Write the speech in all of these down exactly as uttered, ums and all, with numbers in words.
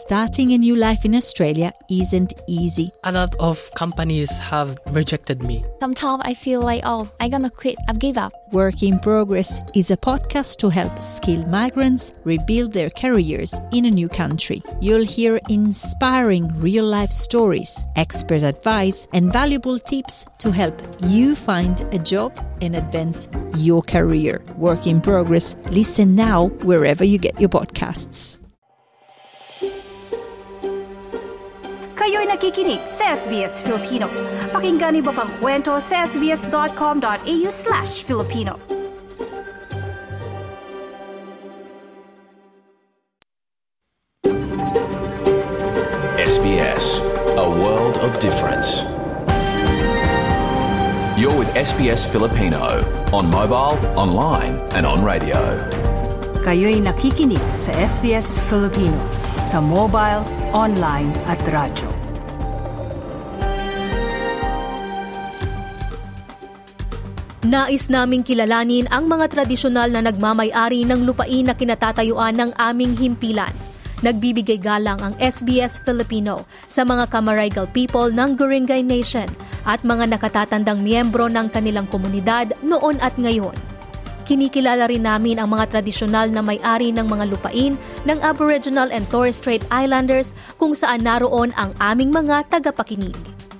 starting a new life in Australia isn't easy. A lot of companies have rejected me. Sometimes I feel like, oh, I'm gonna quit. I've give up. Work in Progress is a podcast to help skilled migrants rebuild their careers in a new country. You'll hear inspiring real-life stories, expert advice, and valuable tips to help you find a job and advance your career. Work in Progress. Listen now wherever you get your podcasts. Kayo'y nakikinig sa S B S Filipino. Pakinggan niyo pa ang kwento sa sbs.com.au slash Filipino. S B S, a world of difference. You're with S B S Filipino on mobile, online and on radio. Kayo'y nakikinig sa S B S Filipino sa mobile, online at radyo. Nais naming kilalanin ang mga tradisyonal na nagmamay-ari ng lupain na kinatatayuan ng aming himpilan. Nagbibigay galang ang S B S Filipino sa mga Camaragal people ng Guringay Nation at mga nakatatandang miyembro ng kanilang komunidad noon at ngayon. Kinikilala rin namin ang mga tradisyonal na may-ari ng mga lupain ng Aboriginal and Torres Strait Islanders kung saan naroon ang aming mga tagapakinig.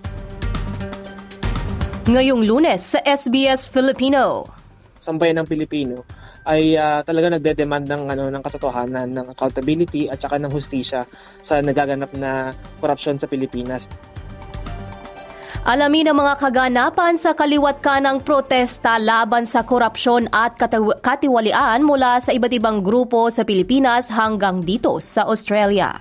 Ngayong Lunes sa S B S Filipino. Sambayan ng Pilipino ay uh, talaga nagde-demand ng ano ng katotohanan, ng accountability at saka ng hustisya sa nagaganap na korupsyon sa Pilipinas. Alamin ang mga kaganapan sa kaliwat kanang protesta laban sa korupsyon at katiwalian mula sa iba't ibang grupo sa Pilipinas hanggang dito sa Australia.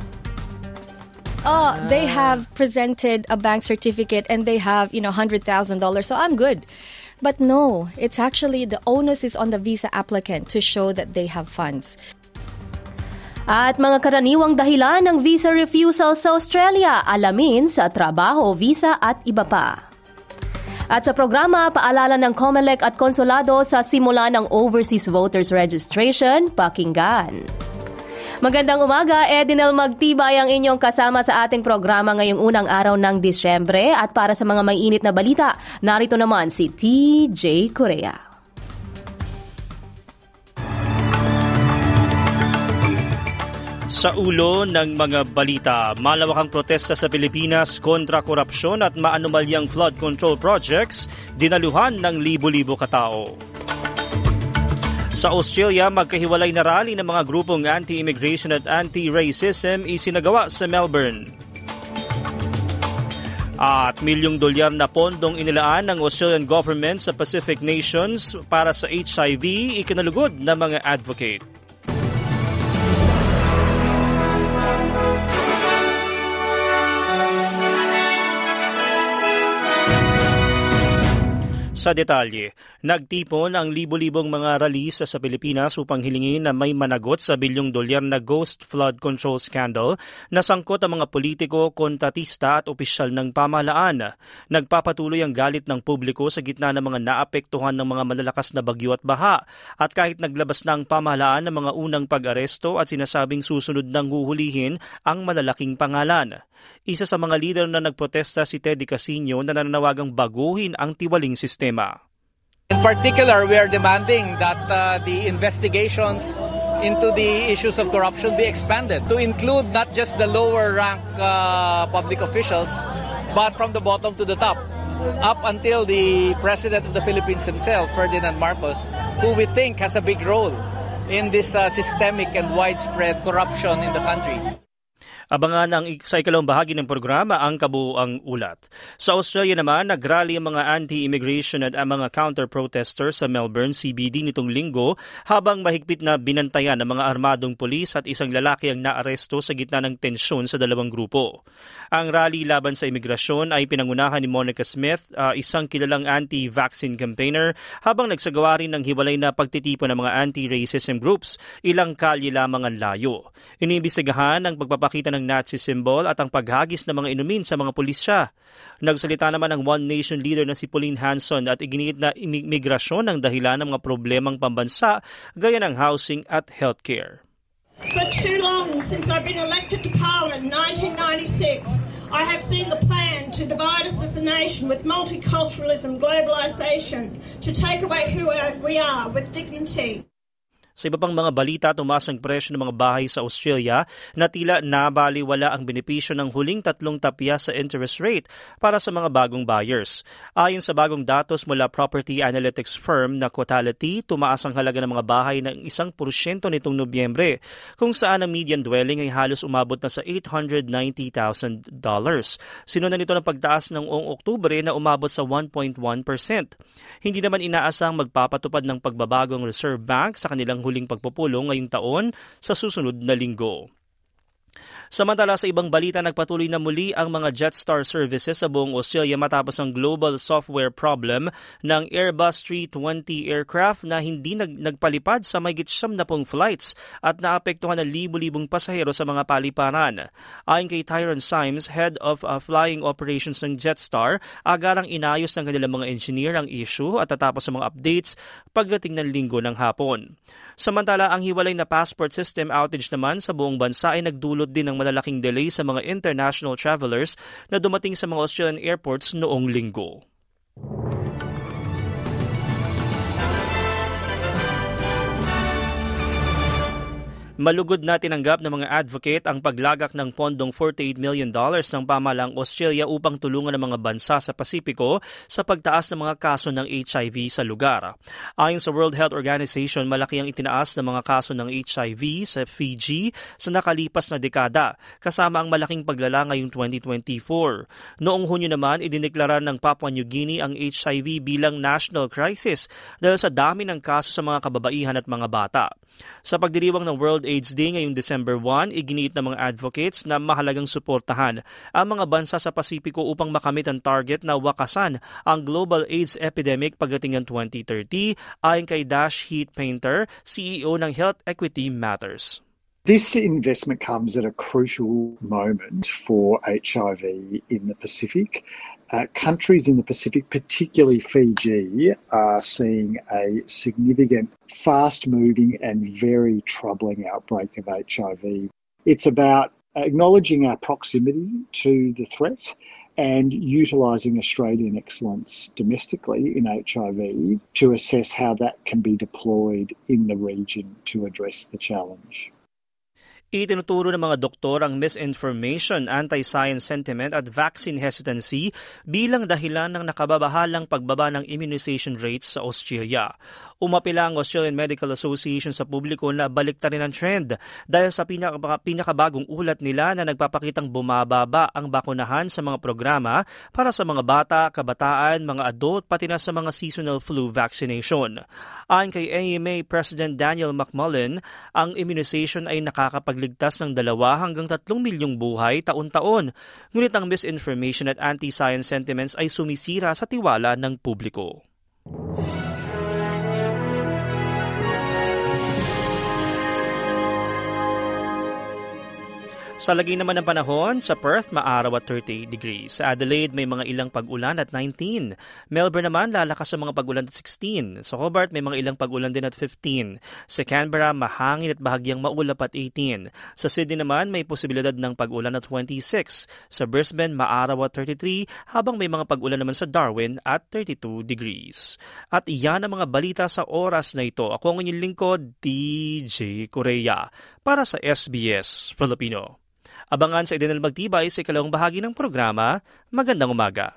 Oh, they have presented a bank certificate and they have, you know, one hundred thousand dollars, so I'm good. But no, it's actually the onus is on the visa applicant to show that they have funds. At mga karaniwang dahilan ng visa refusal sa Australia, alamin sa trabaho, visa at iba pa. At sa programa, paalala ng COMELEC at konsulado sa simula ng Overseas Voters Registration, pakinggan. Magandang umaga, Edinel Magtibay ang inyong kasama sa ating programa ngayong unang araw ng Disyembre. At para sa mga may init na balita, narito naman si T J Correa. Sa ulo ng mga balita, malawakang protesta sa Pilipinas kontra korupsyon at maanumalyang flood control projects, dinaluhan ng libo-libo katao. Sa Australia, magkahiwalay na rally ng mga grupong anti-immigration at anti-racism isinagawa sa Melbourne. At milyong dolyar na pondong inilaan ng Australian government sa Pacific nations para sa H I V ikinalugod ng mga advocate. Sa detalye, nagtipon ang libo-libong mga rallyista sa Pilipinas upang hilingin na may managot sa bilyong dolyar na ghost flood control scandal na sangkot ang mga politiko, kontratista at opisyal ng pamahalaan. Nagpapatuloy ang galit ng publiko sa gitna ng mga naapektuhan ng mga malalakas na bagyo at baha. At kahit naglabas na ang pamahalaan ng mga unang pag-aresto at sinasabing susunod nang huhulihin ang malalaking pangalan. Isa sa mga leader na nagprotesta si Teddy Casino na nananawagang baguhin ang tiwaling sistema. In particular, we are demanding that uh, the investigations into the issues of corruption be expanded to include not just the lower rank uh, public officials, but from the bottom to the top, up until the President of the Philippines himself, Ferdinand Marcos, who we think has a big role in this uh, systemic and widespread corruption in the country. Abangan ang sa ikalawang bahagi ng programa ang kabuuang ulat. Sa Australia naman, nagrally ang mga anti-immigration at ang mga counter-protesters sa Melbourne C B D nitong linggo habang mahigpit na binantayan ng mga armadong pulis at isang lalaki ang naaresto sa gitna ng tensyon sa dalawang grupo. Ang rally laban sa imigrasyon ay pinangunahan ni Monica Smith, uh, isang kilalang anti-vaccine campaigner, habang nagsagawa rin ng hiwalay na pagtitipon ng mga anti-racism groups, ilang kalye lamang ang layo. Iniimbestigahan ang pagpapakita ng Nazi symbol at ang paghagis ng mga inumin sa mga pulisya. Nagsalita naman ang One Nation leader na si Pauline Hanson at iginiit na imigrasyon ang dahilan ng mga problemang pambansa gaya ng housing at healthcare. For too long things since I've been elected to Parliament in nineteen ninety-six. I have seen the plan to divide us as a nation with multiculturalism, globalisation, to take away who we are with dignity. Sa iba pang mga balita, tumaas ang presyo ng mga bahay sa Australia na tila nabaliwala ang benepisyo ng huling tatlong tapya sa interest rate para sa mga bagong buyers. Ayon sa bagong datos mula property analytics firm na Quotality, tumaas ang halaga ng mga bahay ng isang porsyento nitong Nobyembre, kung saan ang median dwelling ay halos umabot na sa eight hundred ninety thousand dollars. Sinundan nito ng pagtaas ng noong Oktubre na umabot sa one point one percent. Hindi naman inaasang magpapatupad ng pagbabago ang Reserve Bank sa kanilang huling pagpupulong ngayong taon sa susunod na linggo. Samantala, sa ibang balita, nagpatuloy na muli ang mga Jetstar services sa buong Australia matapos ang global software problem ng Airbus three twenty aircraft na hindi nag- nagpalipad sa mahigit siyam na pung flights at naapektuhan ng libu-libong pasahero sa mga paliparan. Ayon kay Tyrone Symes, Head of uh, Flying Operations ng Jetstar, agarang inayos ng kanilang mga engineer ang issue at tatapos sa mga updates pagdating ng linggo ng hapon. Samantala, ang hiwalay na passport system outage naman sa buong bansa ay nagdulot din ng malalaking delay sa mga international travelers na dumating sa mga Australian airports noong linggo. Malugod na tinanggap ng mga advocate ang paglagak ng pondong forty-eight million dollars ng pamahalang Australia upang tulungan ang mga bansa sa Pasipiko sa pagtaas ng mga kaso ng H I V sa lugar. Ayon sa World Health Organization, malaki ang itinaas ng mga kaso ng H I V sa Fiji sa nakalipas na dekada, kasama ang malaking paglala ngayong twenty twenty-four. Noong Hunyo naman, idineklara ng Papua New Guinea ang H I V bilang national crisis dahil sa dami ng kaso sa mga kababaihan at mga bata. Sa pagdiriwang ng World AIDS Day ngayong December first, iginiit ng mga advocates na mahalagang suportahan ang mga bansa sa Pasipiko upang makamit ang target na wakasan ang global AIDS epidemic pagdating ng twenty thirty, ayon kay Dash Heat Painter, C E O ng Health Equity Matters. This investment comes at a crucial moment for H I V in the Pacific. Uh, countries in the Pacific, particularly Fiji, are seeing a significant, fast-moving and very troubling outbreak of H I V. It's about acknowledging our proximity to the threat and utilising Australian excellence domestically in H I V to assess how that can be deployed in the region to address the challenge. Itinuturo ng mga doktor ang misinformation, anti-science sentiment at vaccine hesitancy bilang dahilan ng nakababahalang pagbaba ng immunization rates sa Australia. Umapila ang Australian Medical Association sa publiko na baliktarin ang trend dahil sa pinaka- pinakabagong ulat nila na nagpapakitang bumababa ang bakunahan sa mga programa para sa mga bata, kabataan, mga adult, pati na sa mga seasonal flu vaccination. Ayon kay A M A President Daniel McMullen, ang immunization ay nakakapagligtas ng dalawa hanggang tatlong milyong buhay taon-taon. Ngunit ang misinformation at anti-science sentiments ay sumisira sa tiwala ng publiko. Sa lagi naman ng panahon, sa Perth, maaraw at thirty degrees. Sa Adelaide, may mga ilang pag-ulan at nineteen. Melbourne naman, lalakas sa mga pag-ulan at sixteen. Sa Hobart, may mga ilang pag-ulan din at fifteen. Sa Canberra, mahangin at bahagyang maulap at eighteen. Sa Sydney naman, may posibilidad ng pag-ulan at twenty-six. Sa Brisbane, maaraw at thirty-three, habang may mga pag-ulan naman sa Darwin at thirty-two degrees. At iyan ang mga balita sa oras na ito. Ako ang inyong lingkod, D J Correa, para sa S B S Filipino. Abangan sa Idinal Magtibay sa ikalawang bahagi ng programa. Magandang umaga.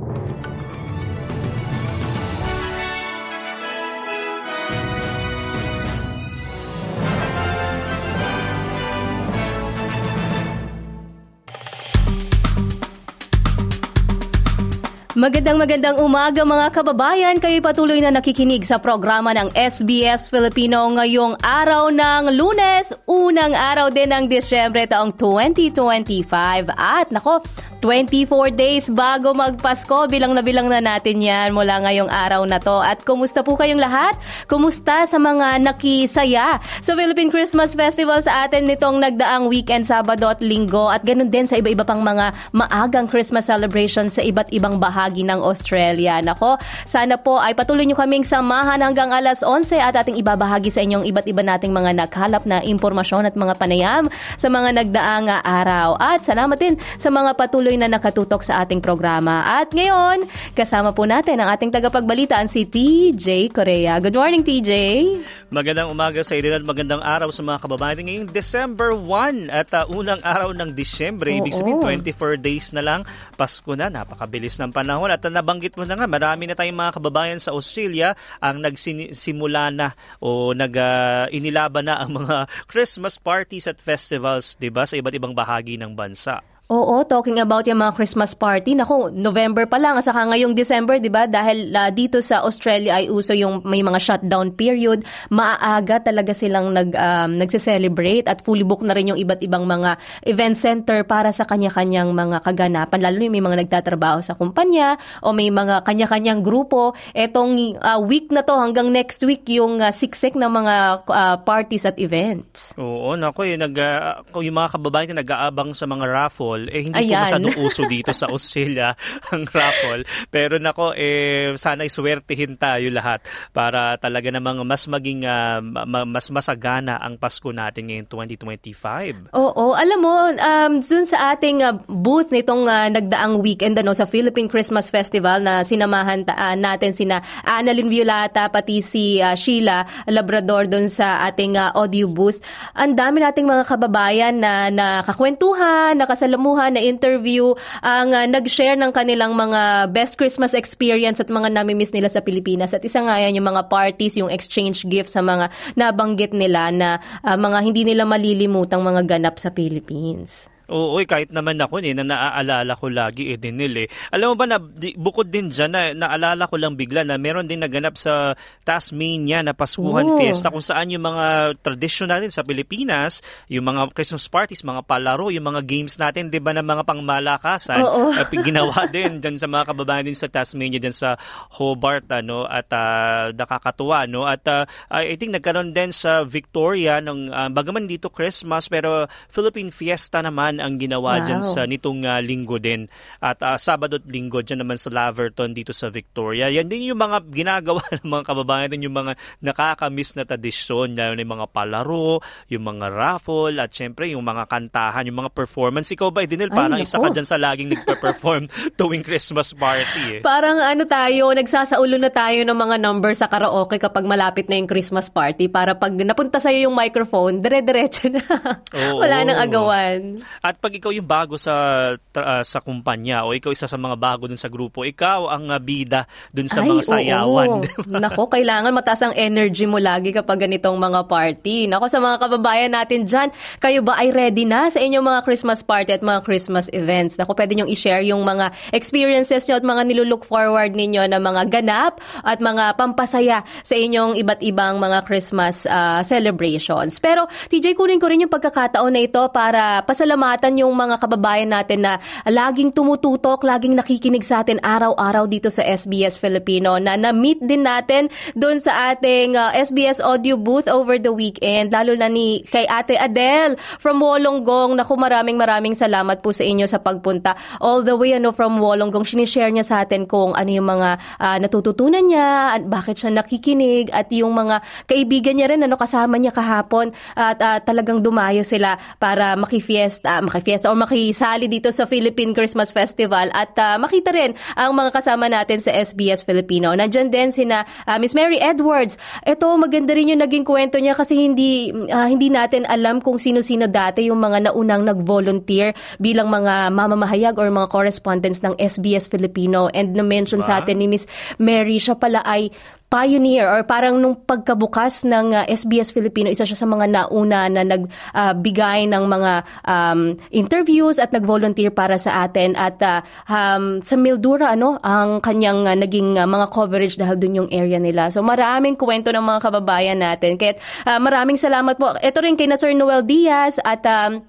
Magandang magandang umaga mga kababayan. Kayo'y patuloy na nakikinig sa programa ng S B S Filipino ngayong araw ng Lunes, unang araw din ng Disyembre taong twenty twenty-five. At nako, twenty-four days bago magpasko. Bilang na bilang na natin yan mula ngayong araw na to. At kumusta po kayong lahat? Kumusta sa mga nakisaya sa Philippine Christmas Festival sa atin nitong nagdaang weekend, Sabado at Linggo? At ganun din sa iba-iba pang mga maagang Christmas celebrations sa iba't ibang bahagi bahagi ng Australia. Nako, sana po ay patuloy nyo kaming samahan hanggang alas onse at ating ibabahagi sa inyong iba't iba nating mga nakalap na impormasyon at mga panayam sa mga nagdaang araw. At salamat din sa mga patuloy na nakatutok sa ating programa. At ngayon, kasama po natin ang ating tagapagbalitaan si T J Korea. Good morning, T J. Magandang umaga sa inyo at magandang araw sa mga kababayan ngayong December first at uh, unang araw ng Disyembre. Ibig sabihin twenty-four days na lang, Pasko na. Napakabilis ng panahon at uh, nabanggit mo na nga, marami na tayong mga kababayan sa Australia ang nagsimula na o nag uh, inilaban na ang mga Christmas parties at festivals, 'di ba, sa iba't ibang bahagi ng bansa. Oo, talking about yung mga Christmas party. Naku, November pa lang, saka ngayong December, di ba? Dahil uh, dito sa Australia ay uso yung may mga shutdown period. Maaga talaga silang nag, um, nagse-celebrate at fully book na rin yung iba't ibang mga event center para sa kanya-kanyang mga kaganapan. Lalo yung may mga nagtatrabaho sa kumpanya o may mga kanya-kanyang grupo. Etong uh, week na to hanggang next week yung uh, siksik ng mga uh, parties at events. Oo, naku, yung, nag, uh, yung mga kababayan na nag-aabang sa mga raffle, eh hindi Ayan. po masyadong uso dito sa Australia ang raffle. Pero nako, eh sana'y swertihin tayo lahat para talaga namang mas maging uh, mas masagana ang Pasko natin ngayong twenty twenty-five. Oo, alam mo, um, dun sa ating uh, booth nitong uh, nagdaang weekend ano, sa Philippine Christmas Festival na sinamahan ta- uh, natin sina Annalyn Violata pati si uh, Sheila Labrador dun sa ating uh, audio booth. Ang dami nating mga kababayan na nakakwentuhan, nakasalamuhan, na interview, ang uh, nag-share ng kanilang mga best Christmas experience at mga nami-miss nila sa Pilipinas. At isa nga yan yung mga parties, yung exchange gifts sa mga nabanggit nila na uh, mga hindi nila malilimutang mga ganap sa Philippines. Oo, kahit naman ako eh, na naaalala ko lagi eh din nila eh. Alam mo ba na di, bukod din dyan, na, naalala ko lang bigla na meron din naganap sa Tasmania na Paskuhan Ooh. Fiesta kung saan yung mga tradisyon natin sa Pilipinas, yung mga Christmas parties, mga palaro, yung mga games natin, di ba, na mga pangmalakasan, uh, ginawa din dyan sa mga kababayan din sa Tasmania, dyan sa Hobart, ano, at uh, nakakatuwa, no? At uh, I think nagkaroon din sa Victoria, ng, uh, bagaman dito Christmas, pero Philippine Fiesta naman ang ginawa wow. dyan sa nitong uh, linggo din. At uh, Sabado at Linggo dyan naman sa Laverton dito sa Victoria. Yan din yung mga ginagawa ng mga kababayan din, yung mga nakakamiss na tradisyon, yung mga palaro, yung mga raffle, at syempre yung mga kantahan, yung mga performance. Ikaw ba, Edinel, parang isa ka dyan sa laging nagpa-perform tuwing Christmas party eh. Parang ano tayo, nagsasaulo na tayo ng mga number sa karaoke kapag malapit na yung Christmas party para pag napunta sa'yo yung microphone, dire-diretso na. Wala nang agawan. At pag ikaw yung bago sa uh, sa kumpanya o ikaw isa sa mga bago dun sa grupo, ikaw ang uh, bida dun sa Ay, mga sayawan. Diba? Nako, kailangan mataas ang energy mo lagi kapag ganitong mga party. Nako, sa mga kababayan natin dyan, kayo ba ay ready na sa inyong mga Christmas party at mga Christmas events? Nako, pwede nyong i-share yung mga experiences nyo at mga nilulook forward ninyo na mga ganap at mga pampasaya sa inyong iba't ibang mga Christmas uh, celebrations. Pero, T J, kunin ko rin yung pagkakataon na ito para pasalamatan yung mga kababayan natin na laging tumututok, laging nakikinig sa atin araw-araw dito sa S B S Filipino, na na-meet din natin doon sa ating uh, S B S audio booth over the weekend, lalo na ni kay Ate Adele from Wollongong. Naku, maraming maraming salamat po sa inyo sa pagpunta all the way ano from Wollongong. Sinishare niya sa atin kung ano yung mga uh, natututunan niya, bakit siya nakikinig, at yung mga kaibigan niya rin ano kasama niya kahapon, at uh, talagang dumayo sila para makifiesta makifiesta o makisali dito sa Philippine Christmas Festival at uh, makita rin ang mga kasama natin sa S B S Filipino. Nandiyan din sina uh, Miss Mary Edwards. Ito, maganda rin yung naging kwento niya kasi hindi uh, hindi natin alam kung sino-sino dati yung mga naunang nag-volunteer bilang mga mamamahayag or mga correspondents ng S B S Filipino. And na-mention diba? Sa atin ni Miss Mary, siya pala ay pioneer or parang nung pagkabukas ng uh, S B S Filipino, isa siya sa mga nauna na nagbigay uh, ng mga um, interviews at nag-volunteer para sa atin. At uh, um, sa Mildura, ano, ang kanyang uh, naging uh, mga coverage dahil dun yung area nila. So maraming kwento ng mga kababayan natin. Kaya uh, maraming salamat po. Ito rin kay na Sir Noel Diaz at um,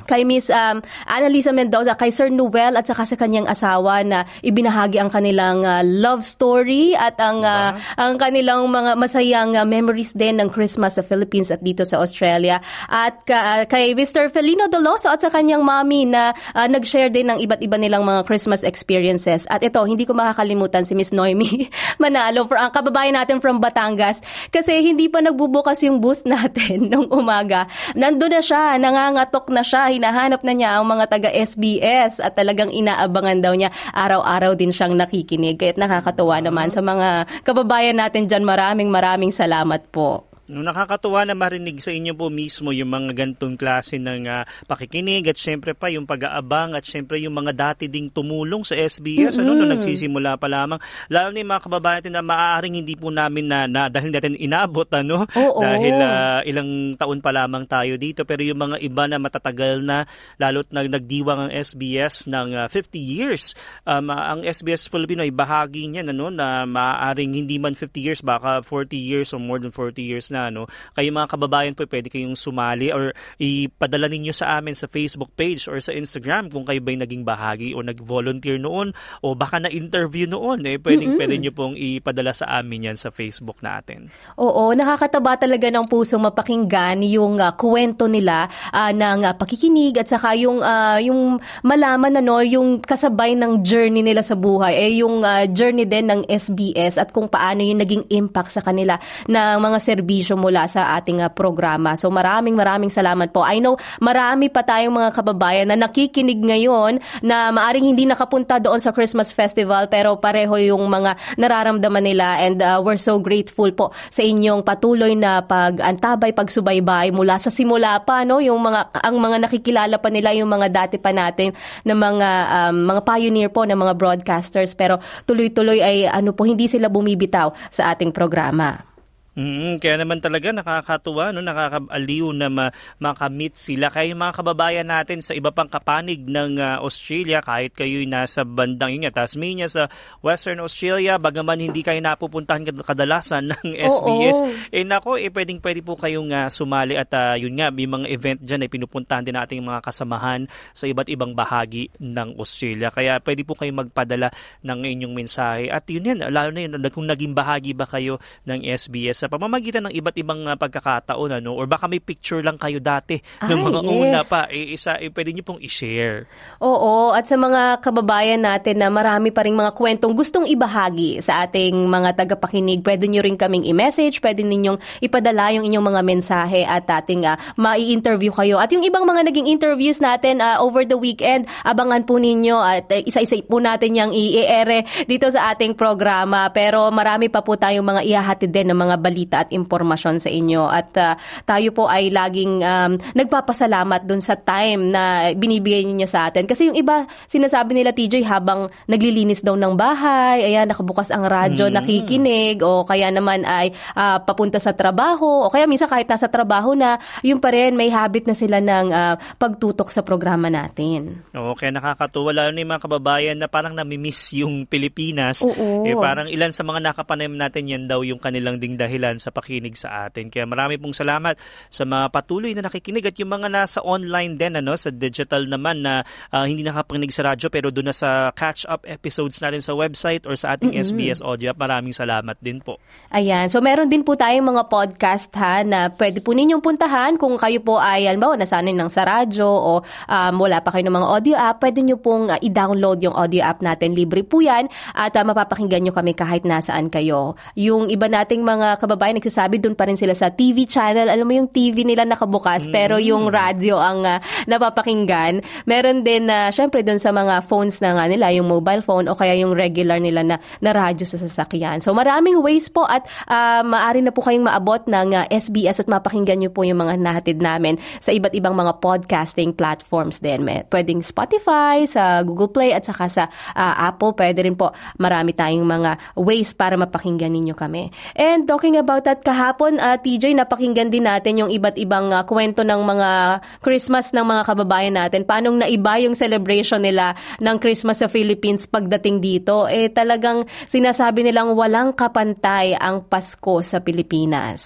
kay Miss um, Annalisa Mendoza, kay Sir Noel at saka sa kanyang asawa na ibinahagi ang kanilang uh, love story at ang uh, ang kanilang mga masayang uh, memories din ng Christmas sa Philippines at dito sa Australia. At ka, uh, kay Mister Felino Doloso at sa kanyang mommy na uh, nag-share din ng iba't iba nilang mga Christmas experiences. At ito, hindi ko makakalimutan si Miss Noemi Manalo, for ang kababayan natin from Batangas, kasi hindi pa nagbubukas yung booth natin nung umaga. Nandun na siya, nangangatok na siya, hinahanap na niya ang mga taga-S B S at talagang inaabangan daw niya. Araw-araw din siyang nakikinig. Kaya't nakakatuwa naman sa mga kababayan natin dyan. Maraming maraming salamat po. Nakakatuwa na marinig sa inyo po mismo yung mga gantong klase ng uh, pakikinig at syempre pa yung pag-aabang at syempre yung mga dati ding tumulong sa S B S, mm-hmm. ano, nung nagsisimula pa lamang. Lalo na yung mga kababayan natin na maaaring hindi po namin na, na dahil natin inabot, ano, Oo. dahil uh, ilang taon pa lamang tayo dito. Pero yung mga iba na matatagal na, lalo't na nagdiwang ang S B S ng uh, fifty years. Um, ang S B S Filipino ay bahagi niyan, ano, na maaaring hindi man fifty years, baka forty years or more than forty years na. Ano, kayo mga kababayan po, pwede kayong sumali or ipadala ninyo sa amin sa Facebook page or sa Instagram kung kayo ba'y naging bahagi o nag-volunteer noon o baka na-interview noon. Eh, pwedeng, pwede nyo pong ipadala sa amin yan sa Facebook natin. Oo, nakakataba talaga ng pusong mapakinggan yung uh, kwento nila uh, ng uh, pakikinig at saka yung, uh, yung malaman ano, yung kasabay ng journey nila sa buhay, eh, yung uh, journey din ng S B S at kung paano yung naging impact sa kanila ng mga serbisyo mula sa ating uh, programa. So maraming maraming salamat po. I know marami pa tayong mga kababayan na nakikinig ngayon na maaring hindi nakapunta doon sa Christmas Festival pero pareho yung mga nararamdaman nila, and uh, we're so grateful po sa inyong patuloy na pag-antabay, pagsubaybay mula sa simula pa, no, yung mga ang mga nakikilala pa nila yung mga dati pa natin na mga um, mga pioneer po na mga broadcasters, pero tuloy-tuloy ay ano po, hindi sila bumibitaw sa ating programa. Mm, kaya naman talaga nakakatuwa, no, nakakaaliw na ma- makamit sila. Kaya yung mga kababayan natin sa iba pang kapanig ng uh, Australia, kahit kayo'y nasa bandang yun, Tasmania, sa Western Australia, bagaman hindi kayo napupuntahan kadalasan ng S B S, Oo. eh nako, eh pwedeng pwede po kayong uh, sumali at uh, yun nga, may mga event dyan ay eh, pinupuntahan din natin mga kasamahan sa iba't ibang bahagi ng Australia. Kaya pwede po kayong magpadala ng inyong mensahe. At yun yan, lalo na yun, kung naging bahagi ba kayo ng S B S sa pamamagitan ng iba't ibang uh, pagkakataon, ano, or baka may picture lang kayo dati Ay, ng mga yes. una pa, eh, isa, eh, pwede niyo pong i-share. Oo, at sa mga kababayan natin na marami pa rin mga kwentong gustong ibahagi sa ating mga tagapakinig, pwede niyo rin kaming i-message, pwede ninyong ipadala yung inyong mga mensahe at ating uh, mai-interview kayo. At yung ibang mga naging interviews natin uh, over the weekend, abangan po ninyo at uh, isa-isa po natin yung i-ere dito sa ating programa. Pero marami pa po tayong mga ihahatid din ng mga balita at impormasyon sa inyo. At uh, tayo po ay laging um, nagpapasalamat dun sa time na binibigay niyo sa atin. Kasi yung iba, sinasabi nila, T J, habang naglilinis daw ng bahay, ayan, nakabukas ang radyo, mm. nakikinig, o kaya naman ay uh, papunta sa trabaho, o kaya minsan kahit nasa trabaho na, yun pa rin, may habit na sila ng uh, pagtutok sa programa natin. Okay, nakakatuwa. Lalo na yung mga kababayan na parang namimiss yung Pilipinas. Oo. Eh, parang ilan sa mga nakapanayam natin, yan daw yung kanilang ding dahilan sa pakinig sa atin. Kaya marami pong salamat sa mga patuloy na nakikinig at yung mga nasa online din, ano, sa digital naman na uh, hindi nakapakinig sa radyo pero doon na sa catch-up episodes natin sa website or sa ating mm-hmm. S B S Audio. Maraming salamat din po. Ayan. So meron din po tayong mga podcast ha na pwede po ninyong puntahan kung kayo po ay, alam ba, nasanay ng sa radyo o um, wala pa kayo ng mga audio app, pwede nyo pong uh, i-download yung audio app natin. Libre po yan at uh, mapapakinggan nyo kami kahit nasaan kayo. Yung iba nating mga kababayan nagsasabi doon pa rin sila sa T V channel. Alam mo yung T V nila nakabukas mm. pero yung radio ang uh, napapakinggan. Meron din na uh, syempre doon sa mga phones na nga nila, yung mobile phone o kaya yung regular nila na, na radyo sa sasakyan. So maraming ways po at uh, maaari na po kayong maabot ng uh, S B S at mapakinggan nyo po yung mga nahatid namin sa iba't ibang mga podcasting platforms din. May, pwedeng Spotify, sa Google Play at saka sa uh, Apple. Pwede rin po, marami tayong mga ways para mapakinggan ninyo kami. And talking about that, kahapon, uh, T J, napakinggan din natin yung iba't ibang uh, kwento ng mga Christmas ng mga kababayan natin. Paano naiba yung celebration nila ng Christmas sa Philippines pagdating dito. Eh talagang sinasabi nilang walang kapantay ang Pasko sa Pilipinas.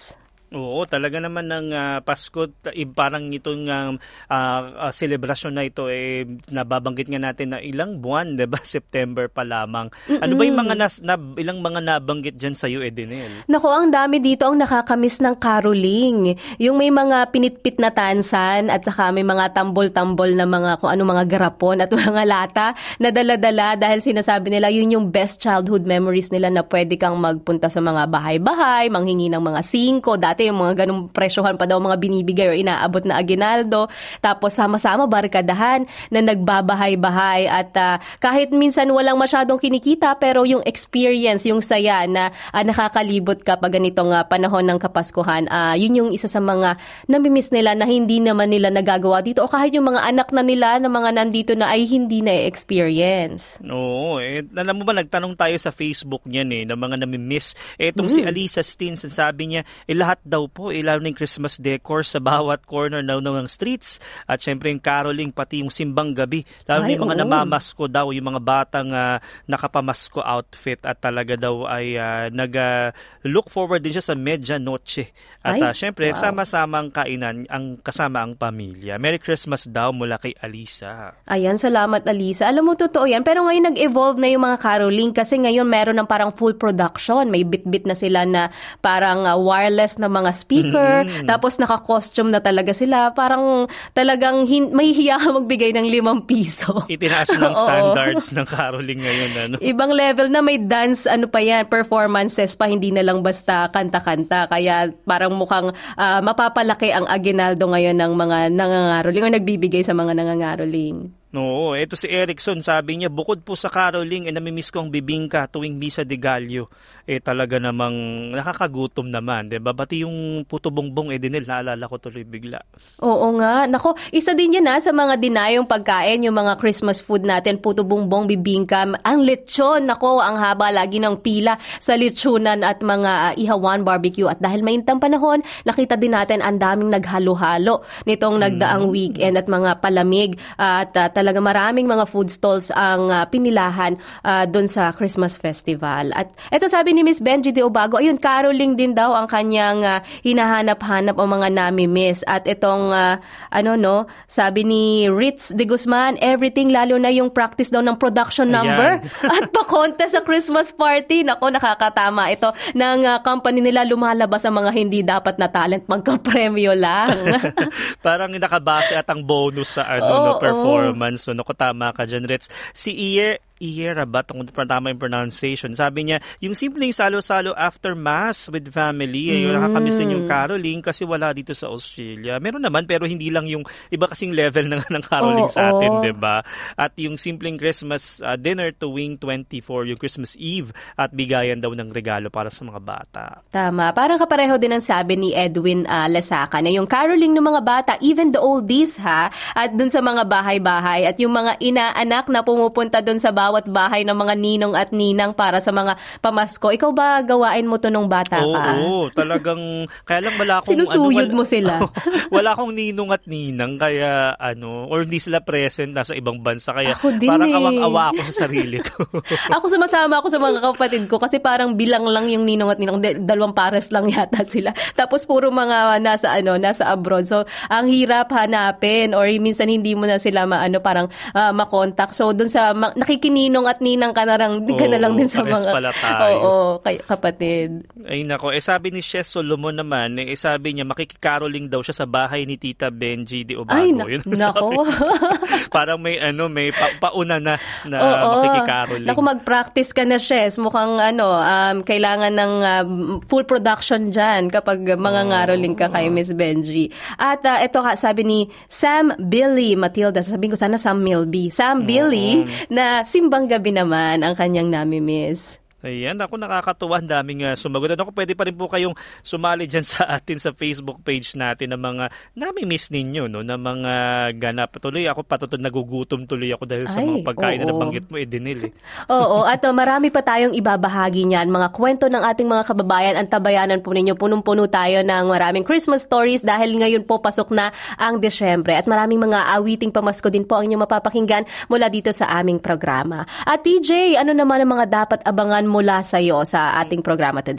Oo, talaga naman ng uh, Pasko, eh, parang itong uh, uh, selebrasyon na ito, eh, nababanggit nga natin na ilang buwan, diba? September pa lamang. Mm-mm. Ano ba yung mga nas, na, ilang mga nabanggit dyan sa'yo, Edenel? Naku, ang dami dito ang nakakamiss ng caroling. Yung may mga pinitpit na tansan at saka may mga tambol-tambol na mga kung ano mga garapon at mga lata na dala-dala dahil sinasabi nila yun yung best childhood memories nila na pwede kang magpunta sa mga bahay-bahay, manghingi ng mga singko, dati yung mga ganung presyohan pa daw mga binibigay o inaabot na aginaldo. Tapos sama-sama barkadahan na nagbabahay-bahay at uh, kahit minsan walang masyadong kinikita pero yung experience, yung saya na uh, nakakalibot ka pag ganitong uh, panahon ng Kapaskuhan, uh, yun yung isa sa mga namimiss nila na hindi naman nila nagagawa dito o kahit yung mga anak na nila na mga nandito na ay hindi na-experience. Oo, eh, alam mo ba nagtanong tayo sa Facebook niyan eh, ng mga namimiss. Eh, itong mm. si Alisa Stins, sabi niya, eh, lahat daw po, ilalo ng Christmas decor sa bawat corner daw ng streets at syempre yung caroling, pati yung simbang gabi. Lalo yung mga namamasko daw, yung mga batang uh, nakapamasko outfit at talaga daw ay uh, nag-look uh, forward din siya sa medianoche. At uh, syempre, wow. sama-samang kainan ang kasama ang pamilya. Merry Christmas daw mula kay Alisa. Ayan, salamat Alisa. Alam mo, totoo yan. Pero ngayon nag-evolve na yung mga caroling kasi ngayon meron ng parang full production. May bit-bit na sila na parang uh, wireless na mga speaker, mm-hmm. tapos naka-costume na talaga sila. Parang talagang hin- may hiya magbigay ng limang piso. Itinaas ng standards ng caroling ngayon. Ano? Ibang level na, may dance, ano pa yan, performances pa, hindi na lang basta kanta-kanta. Kaya parang mukhang uh, mapapalaki ang aginaldo ngayon ng mga nangangaroling o nagbibigay sa mga nangangaroling. Oo, ito si Erickson, sabi niya, bukod po sa caroling, eh, namimiss ko ang bibingka tuwing Misa de Gallo. Eh talaga namang nakakagutom naman, diba? Pati yung puto bongbong, eh dinil, naalala ko tuloy bigla. Oo nga. Nako, isa din yan ha, sa mga dinayong pagkain, yung mga Christmas food natin, puto bongbong, bibingka, ang lechon, nako, ang haba lagi ng pila sa lechonan at mga uh, ihawan, barbecue. At dahil mainit ang panahon, nakita din natin ang daming naghalo-halo nitong hmm. nagdaang weekend at mga palamig at uh, talaga maraming mga food stalls ang uh, pinilahan uh, doon sa Christmas Festival. At eto sabi ni Miss Benji de Obago, ayun, caroling din daw ang kanyang uh, hinahanap-hanap o mga nami-miss. At itong, uh, ano no, sabi ni Ritz de Guzman, everything, lalo na yung practice daw ng production number at pakonte sa Christmas party. Nako, nakakatama ito ng uh, company nila, lumalabas ang mga hindi dapat na talent, magka-premyo lang. Parang nakabase at ang bonus sa ano, oh, no, performance. Oh. So, naku, tama ka dyan, Ritz. Si Iye, Iera ba? Kung tama yung pronunciation. Sabi niya, yung simpleng salo-salo after mass with family, mm. eh, nakakamiss din yung caroling kasi wala dito sa Australia. Meron naman, pero hindi lang yung iba kasing level ng, ng caroling oh, sa atin, oh. diba? At yung simpleng Christmas uh, dinner tuwing twenty-four, yung Christmas Eve, at bigayan daw ng regalo para sa mga bata. Tama. Parang kapareho din ang sabi ni Edwin uh, Lasaka na yung caroling ng mga bata, even the oldies ha, at dun sa mga bahay-bahay, at yung mga inaanak na pumupunta dun sa bawat bawat bahay ng mga ninong at ninang para sa mga pamasko. Ikaw ba gawain mo to nung bata ka? Oo, oo, talagang kaya lang wala akong sinusuyod ano, wala, mo sila. Wala akong ninong at ninang kaya ano, or hindi sila present, nasa ibang bansa kaya parang eh. awang-awa ako sa sarili ko. Ako sumasama ako sa mga kapatid ko kasi parang bilang lang yung ninong at ninang, dalawang pares lang yata sila. Tapos puro mga nasa ano, nasa abroad. So ang hirap hanapin or minsan hindi mo na sila maano parang uh, makontak. So doon sa ma- nakikinig ninong at ninang ka na lang, oh, ka na lang din sa mga oo, oh, kay, kapatid. Ay nako, eh sabi ni Shes Solomon naman, eh sabi niya makikikaroling daw siya sa bahay ni Tita Benji de Obago. Ay, na- nako. Parang may ano, may pa- pauna na na oh, makikikaroling. Naku, mag-practice ka na, Shes. Mukhang ano, um, kailangan ng uh, full production dyan kapag mga oh, ngaroling ka kay Miss Benji. At uh, ito ka, sabi ni Sam Billy Matilda, sabihin ko sana Sam Milby. Sam Billy, oh, na simbang gabi naman ang kanyang nami-miss. Ayan, ako nakakatuwa, ang daming uh, sumagot. At ako, pwede pa rin po kayong sumali dyan sa atin sa Facebook page natin ng mga nami-miss ninyo, no, ng mga ganap. Tuloy ako patutod, nagugutom tuloy ako dahil sa Ay, mga pagkain oo. na nabanggit mo, Edenil. Eh. Oo, at uh, marami pa tayong ibabahagi niyan. Mga kwento ng ating mga kababayan, ang tabayanan po ninyo. Punong-puno tayo ng maraming Christmas stories dahil ngayon po pasok na ang Desyembre. At maraming mga awiting pamasko din po ang inyong mapapakinggan mula dito sa aming programa. At T J, ano naman ang mga dapat abangan mula sa iyo sa ating programa today?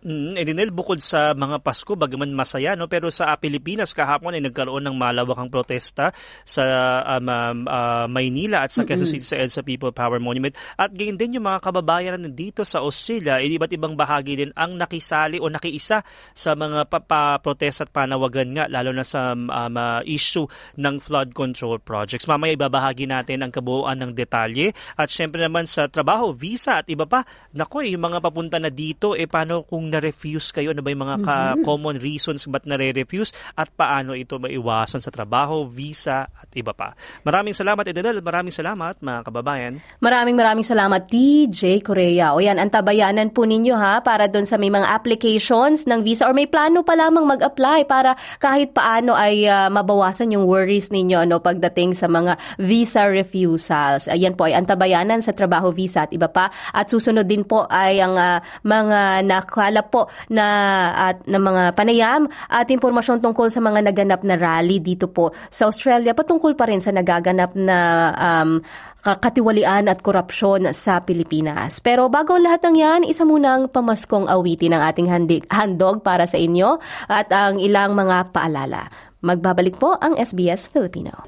Mm, Edinel, bukod sa mga Pasko, bagaman masaya, no, pero sa uh, Pilipinas kahapon ay nagkaroon ng malawakang protesta sa um, uh, Maynila at sa Quezon City sa EDSA People Power Monument. At gayon din yung mga kababayan na dito sa Australia, eh, iba't ibang bahagi din ang nakisali o nakiisa sa mga protesta at panawagan nga, lalo na sa um, uh, issue ng flood control projects. Mamaya ibabahagi natin ang kabuuan ng detalye. At syempre naman sa trabaho, visa at iba pa, naku, eh, yung mga papunta na dito, eh paano kung na-refuse kayo? Ano ba yung mga ka- common reasons ba't nare-refuse at paano ito maiwasan sa trabaho, visa at iba pa? Maraming salamat, Edinel. Maraming salamat, mga kababayan. Maraming maraming salamat, T J Correa. O yan, antabayanan po ninyo ha, para doon sa may mga applications ng visa or may plano pa lamang mag-apply para kahit paano ay uh, mabawasan yung worries ninyo ano, pagdating sa mga visa refusals. Ayan po ay antabayanan sa trabaho, visa at iba pa. At susunod din po ay ang uh, mga nakala po na at na mga panayam at impormasyon tungkol sa mga naganap na rally dito po sa Australia patungkol pa rin sa nagaganap na um, katiwalian at korupsyon sa Pilipinas. Pero bago ang lahat ng yan, isa munang pamaskong awitin ng ating handi- handog para sa inyo at ang ilang mga paalala. Magbabalik po ang S B S Filipino.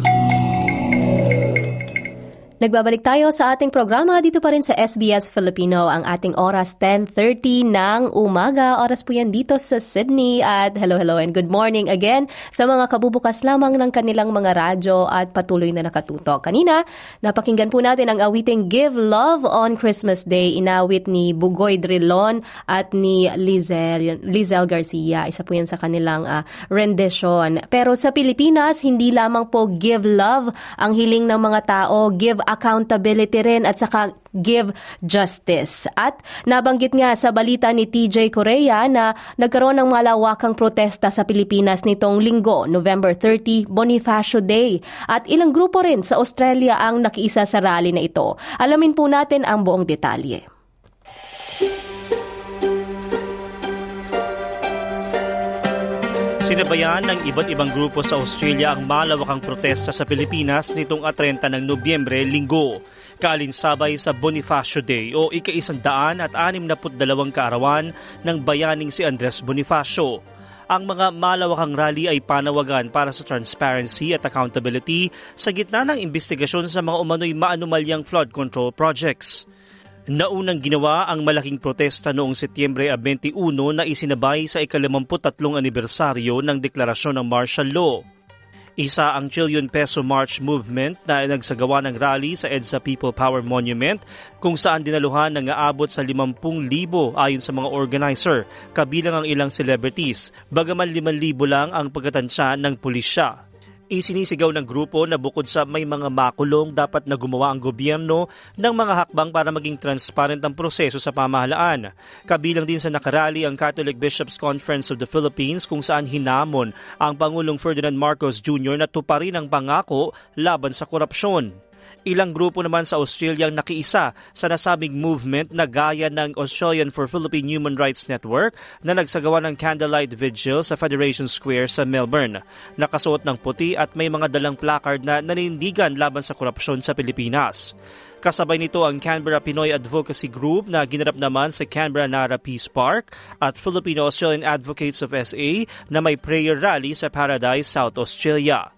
Nagbabalik tayo sa ating programa dito pa rin sa S B S Filipino. Ang ating oras ten thirty ng umaga. Oras po yan dito sa Sydney. At hello, hello and good morning again sa mga kabubukas lamang ng kanilang mga radyo at patuloy na nakatutok. Kanina, napakinggan po natin ang awiting Give Love on Christmas Day. Inawit ni Bugoy Drilon at ni Lizel, Lizel Garcia. Isa po yan sa kanilang uh, rendition. Pero sa Pilipinas, hindi lamang po give love ang hiling ng mga tao. Give accountability rin at saka give justice. At nabanggit nga sa balita ni T J Correa na nagkaroon ng malawakang protesta sa Pilipinas nitong linggo, November thirtieth, Bonifacio Day. At ilang grupo rin sa Australia ang nakiisa sa rally na ito. Alamin po natin ang buong detalye. Sinabayan ng iba't ibang grupo sa Australia ang malawakang protesta sa Pilipinas nitong thirty ng Nobyembre, linggo. Kaalinsabay sa Bonifacio Day o ika-isandaan at anim na put dalawang kaarawan ng bayaning si Andres Bonifacio. Ang mga malawakang rally ay panawagan para sa transparency at accountability sa gitna ng investigasyon sa mga umano'y maanumalyang flood control projects. Naunang ginawa ang malaking protesta noong Setyembre twenty-one na isinabay sa ika-limampu't-tatlong anibersaryo ng deklarasyon ng martial law. Isa ang Trillion Peso March Movement na nagsagawa ng rally sa EDSA People Power Monument kung saan dinaluhan ng aabot sa limampu libo ayon sa mga organizer, kabilang ang ilang celebrities, bagaman limang libo lang ang pagkatansya ng pulisya. Isinisigaw ng grupo na bukod sa may mga makulong, dapat na gumawa ang gobyerno ng mga hakbang para maging transparent ang proseso sa pamahalaan. Kabilang din sa nakarally ang Catholic Bishops' Conference of the Philippines kung saan hinamon ang Pangulong Ferdinand Marcos Junior na tuparin ang pangako laban sa korupsyon. Ilang grupo naman sa Australia ang nakiisa sa nasabing movement na gaya ng Australian for Philippine Human Rights Network na nagsagawa ng candlelight vigil sa Federation Square sa Melbourne. Nakasuot ng puti at may mga dalang placard na nanindigan laban sa korupsyon sa Pilipinas. Kasabay nito ang Canberra Pinoy Advocacy Group na ginanap naman sa Canberra Nara Peace Park at Filipino-Australian Advocates of S A na may prayer rally sa Paradise, South Australia.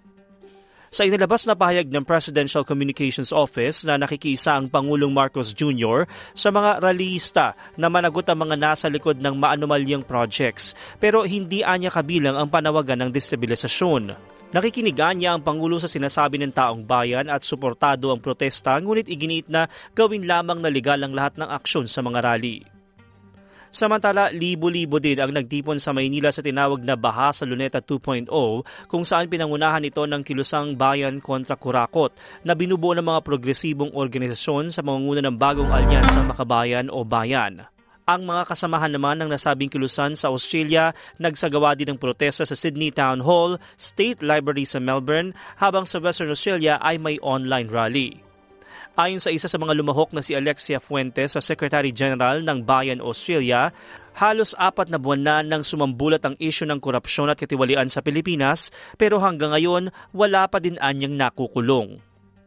Sa inilabas na pahayag ng Presidential Communications Office na nakikiisa ang Pangulong Marcos Junior sa mga rallyista na managot ang mga nasa likod ng maanumalyang projects, pero hindi anya kabilang ang panawagan ng destabilisasyon. Nakikinigan niya ang Pangulo sa sinasabi ng taong bayan at suportado ang protesta, ngunit iginiit na gawin lamang na legal ang lahat ng aksyon sa mga rally. Samantala, libo-libo din ang nagtipon sa Maynila sa tinawag na Baha sa Luneta two point oh kung saan pinangunahan ito ng Kilusang Bayan kontra Kurakot na binubuo ng mga progresibong organisasyon sa pamumuno ng bagong alyansa Makabayan o Bayan. Ang mga kasamahan naman ng nasabing kilusan sa Australia nagsagawa din ng protesta sa Sydney Town Hall, State Library sa Melbourne, habang sa Western Australia ay may online rally. Ayon sa isa sa mga lumahok na si Alexia Fuentes sa Secretary General ng Bayan Australia, halos apat na buwan na nang sumambulat ang isyu ng korupsyon at katiwalian sa Pilipinas, pero hanggang ngayon wala pa din anyang nakukulong.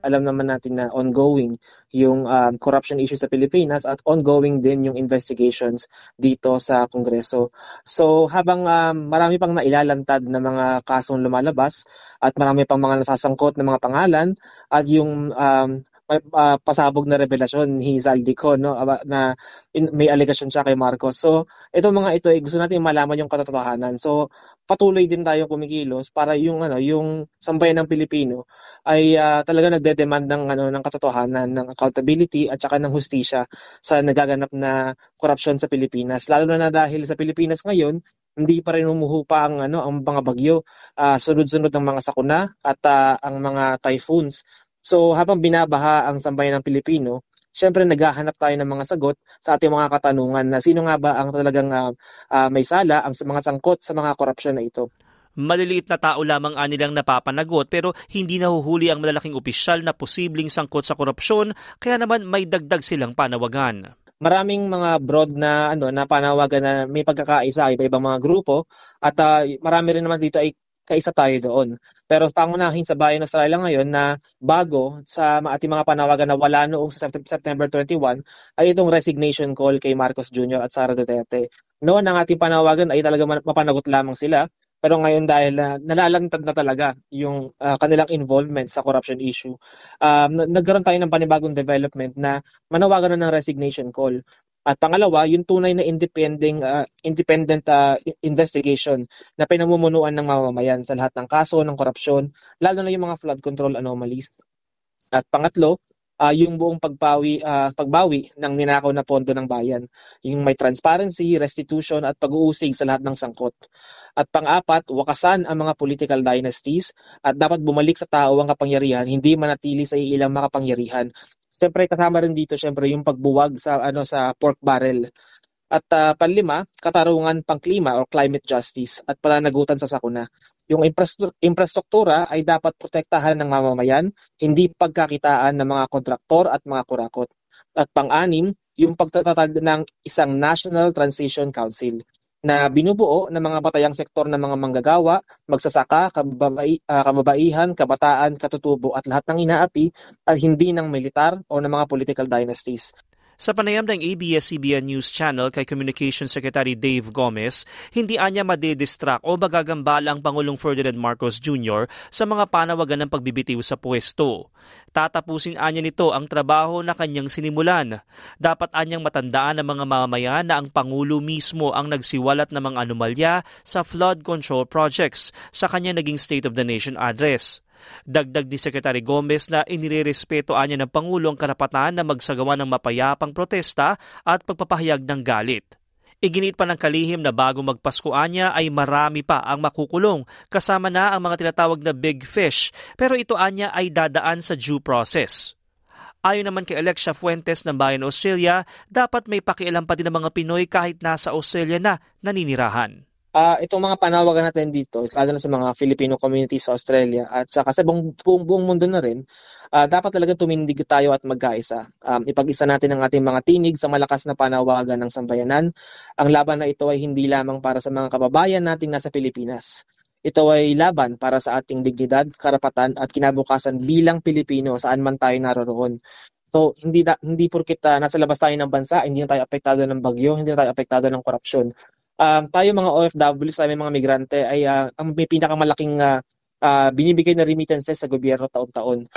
alam naman natin na ongoing yung um, corruption issues sa Pilipinas at ongoing din yung investigations dito sa Kongreso. So habang um, marami pang nailalantad na mga kasong lumalabas at marami pang mga nasasangkot na mga pangalan at yung um, Uh, pasabog na revelasyon ni Zaldico, no, na in, may allegation siya kay Marcos. So ito mga ito eh, gusto natin malaman yung katotohanan. So patuloy din tayo kumikilos para yung ano yung sambayan ng Pilipino ay uh, talaga nagde-demand ng ano ng katotohanan, ng accountability at saka ng hustisya sa nagaganap na korupsyon sa Pilipinas. Lalo na, na dahil sa Pilipinas ngayon hindi pa rin humuhupa ang ano ang mga bagyo, uh, sunod-sunod ng mga sakuna at uh, ang mga typhoons. So habang binabaha ang sambayan ng Pilipino, syempre naghahanap tayo ng mga sagot sa ating mga katanungan na sino nga ba ang talagang uh, uh, may sala ang mga sangkot sa mga korupsyon na ito. Maliliit na tao lamang anilang napapanagot pero hindi nahuhuli ang malalaking opisyal na posibleng sangkot sa korupsyon kaya naman may dagdag silang panawagan. Maraming mga broad na ano na panawagan na may pagkakaisa iba-ibang mga grupo at uh, marami rin naman dito ay kaisa tayo doon. Pero pangunahin sa Bayan ng Australia ngayon na bago sa ating mga panawagan na wala noong sa September twenty-first ay itong resignation call kay Marcos Junior at Sara Duterte. Noon ang ating panawagan ay talaga mapanagot lamang sila. Pero ngayon dahil uh, nalalantad na talaga yung uh, kanilang involvement sa corruption issue, um, nagkaroon tayo ng panibagong development na manawagan na ng resignation call. At pangalawa, yung tunay na independent uh, independent uh, investigation na pinamumunuan ng mamamayan sa lahat ng kaso ng korupsyon, lalo na yung mga flood control anomalies. At pangatlo, uh, yung buong pagbawi uh, pagbawi ng ninakaw na pondo ng bayan, yung may transparency, restitution at pag-uusig sa lahat ng sangkot. At pang-apat, wakasan ang mga political dynasties at dapat bumalik sa tao ang kapangyarihan, hindi manatili sa ilang makapangyarihan. Siyempre kasama rin dito siyempre yung pagbuwag sa ano sa pork barrel. At uh, panlima, katarungan pangklima or climate justice at pananagutan sa sakuna. Yung infrastruktura ay dapat protektahan ng mamamayan, hindi pagkakitaan ng mga kontraktor at mga kurakot. At pang-anim, yung pagtatatag ng isang National Transition Council na binubuo ng mga batayang sektor ng mga manggagawa, magsasaka, kababai, uh, kababaihan, kabataan, katutubo at lahat ng inaapi at hindi ng militar o ng mga political dynasties. Sa panayam ng A B S C B N News Channel kay Communications Secretary Dave Gomez, hindi anya madidistract o magagambala ang Pangulong Ferdinand Marcos Junior sa mga panawagan ng pagbibitiw sa pwesto. Tatapusin anya nito ang trabaho na kanyang sinimulan. Dapat anyang matandaan ng mga mamamayan na ang Pangulo mismo ang nagsiwalat ng mga anomalya sa flood control projects sa kanyang naging State of the Nation address. Dagdag ni Secretary Gomez na inirerespeto anya ng Pangulo ang karapatan na magsagawa ng mapayapang protesta at pagpapahayag ng galit. Iginit pa ng kalihim na bago magpasko anya ay marami pa ang makukulong kasama na ang mga tinatawag na big fish pero ito anya ay dadaan sa due process. Ayon naman kay Alexia Fuentes ng Bayan Australia, dapat may pakialam pa din ng mga Pinoy kahit nasa Australia na naninirahan. Uh, itong mga panawagan natin dito, lalo na sa mga Filipino community sa Australia at saka sa buong, buong, buong mundo na rin, uh, dapat talaga tumindig tayo at magkaisa. Um, ipag-isa natin ang ating mga tinig sa malakas na panawagan ng sambayanan. Ang laban na ito ay hindi lamang para sa mga kababayan nating nasa Pilipinas. Ito ay laban para sa ating dignidad, karapatan at kinabukasan bilang Pilipino saan man tayo naroroon. So hindi da, hindi porket uh, nasa labas tayo ng bansa, hindi na tayo apektado ng bagyo, hindi na tayo apektado ng korupsyon. Um, tayo mga O F W, sa mga migrante ay uh, ang may pinakamalaking uh, uh, binibigay na remittances sa gobyerno taon-taon.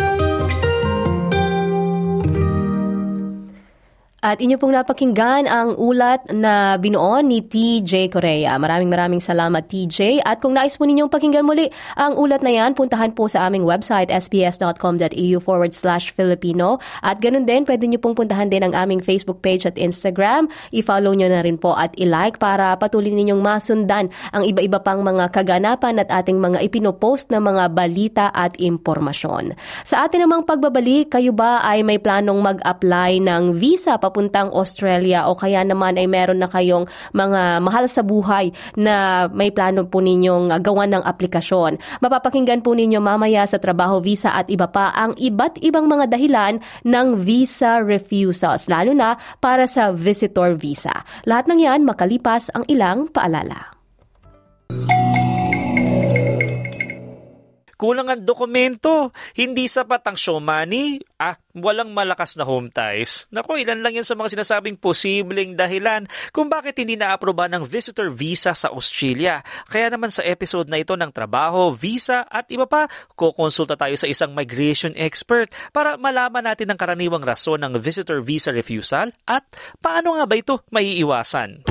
At inyo pong napakinggan ang ulat na binuo ni T J Correa. Maraming maraming salamat T J. At kung nais po ninyong pakinggan muli ang ulat na yan, puntahan po sa aming website sbs.com.au forward slash Filipino. At ganun din, pwede nyo pong puntahan din ang aming Facebook page at Instagram. I-follow nyo na rin po at i-like para patuloy ninyong masundan ang iba-iba pang mga kaganapan at ating mga ipinopost na mga balita at impormasyon. Sa atin namang pagbabalik, kayo ba ay may planong mag-apply ng visa papuntang Australia o kaya naman ay meron na kayong mga mahal sa buhay na may plano po ninyong gawan ng aplikasyon. Mapapakinggan po ninyo mamaya sa trabaho visa at iba pa ang iba't ibang mga dahilan ng visa refusals, lalo na para sa visitor visa. Lahat ng yan makalipas ang ilang paalala. kulang ang dokumento, hindi sapat ang show money, ah, walang malakas na home ties. Naku, ilan lang yan sa mga sinasabing posibleng dahilan kung bakit hindi na-aproba ng visitor visa sa Australia. Kaya naman sa episode na ito ng trabaho, visa at iba pa, kukonsulta tayo sa isang migration expert para malaman natin ang karaniwang rason ng visitor visa refusal at paano nga ba ito maiiwasan.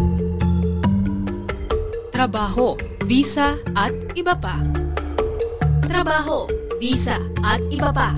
Trabaho, visa at iba pa. Trabaho, visa at iba pa.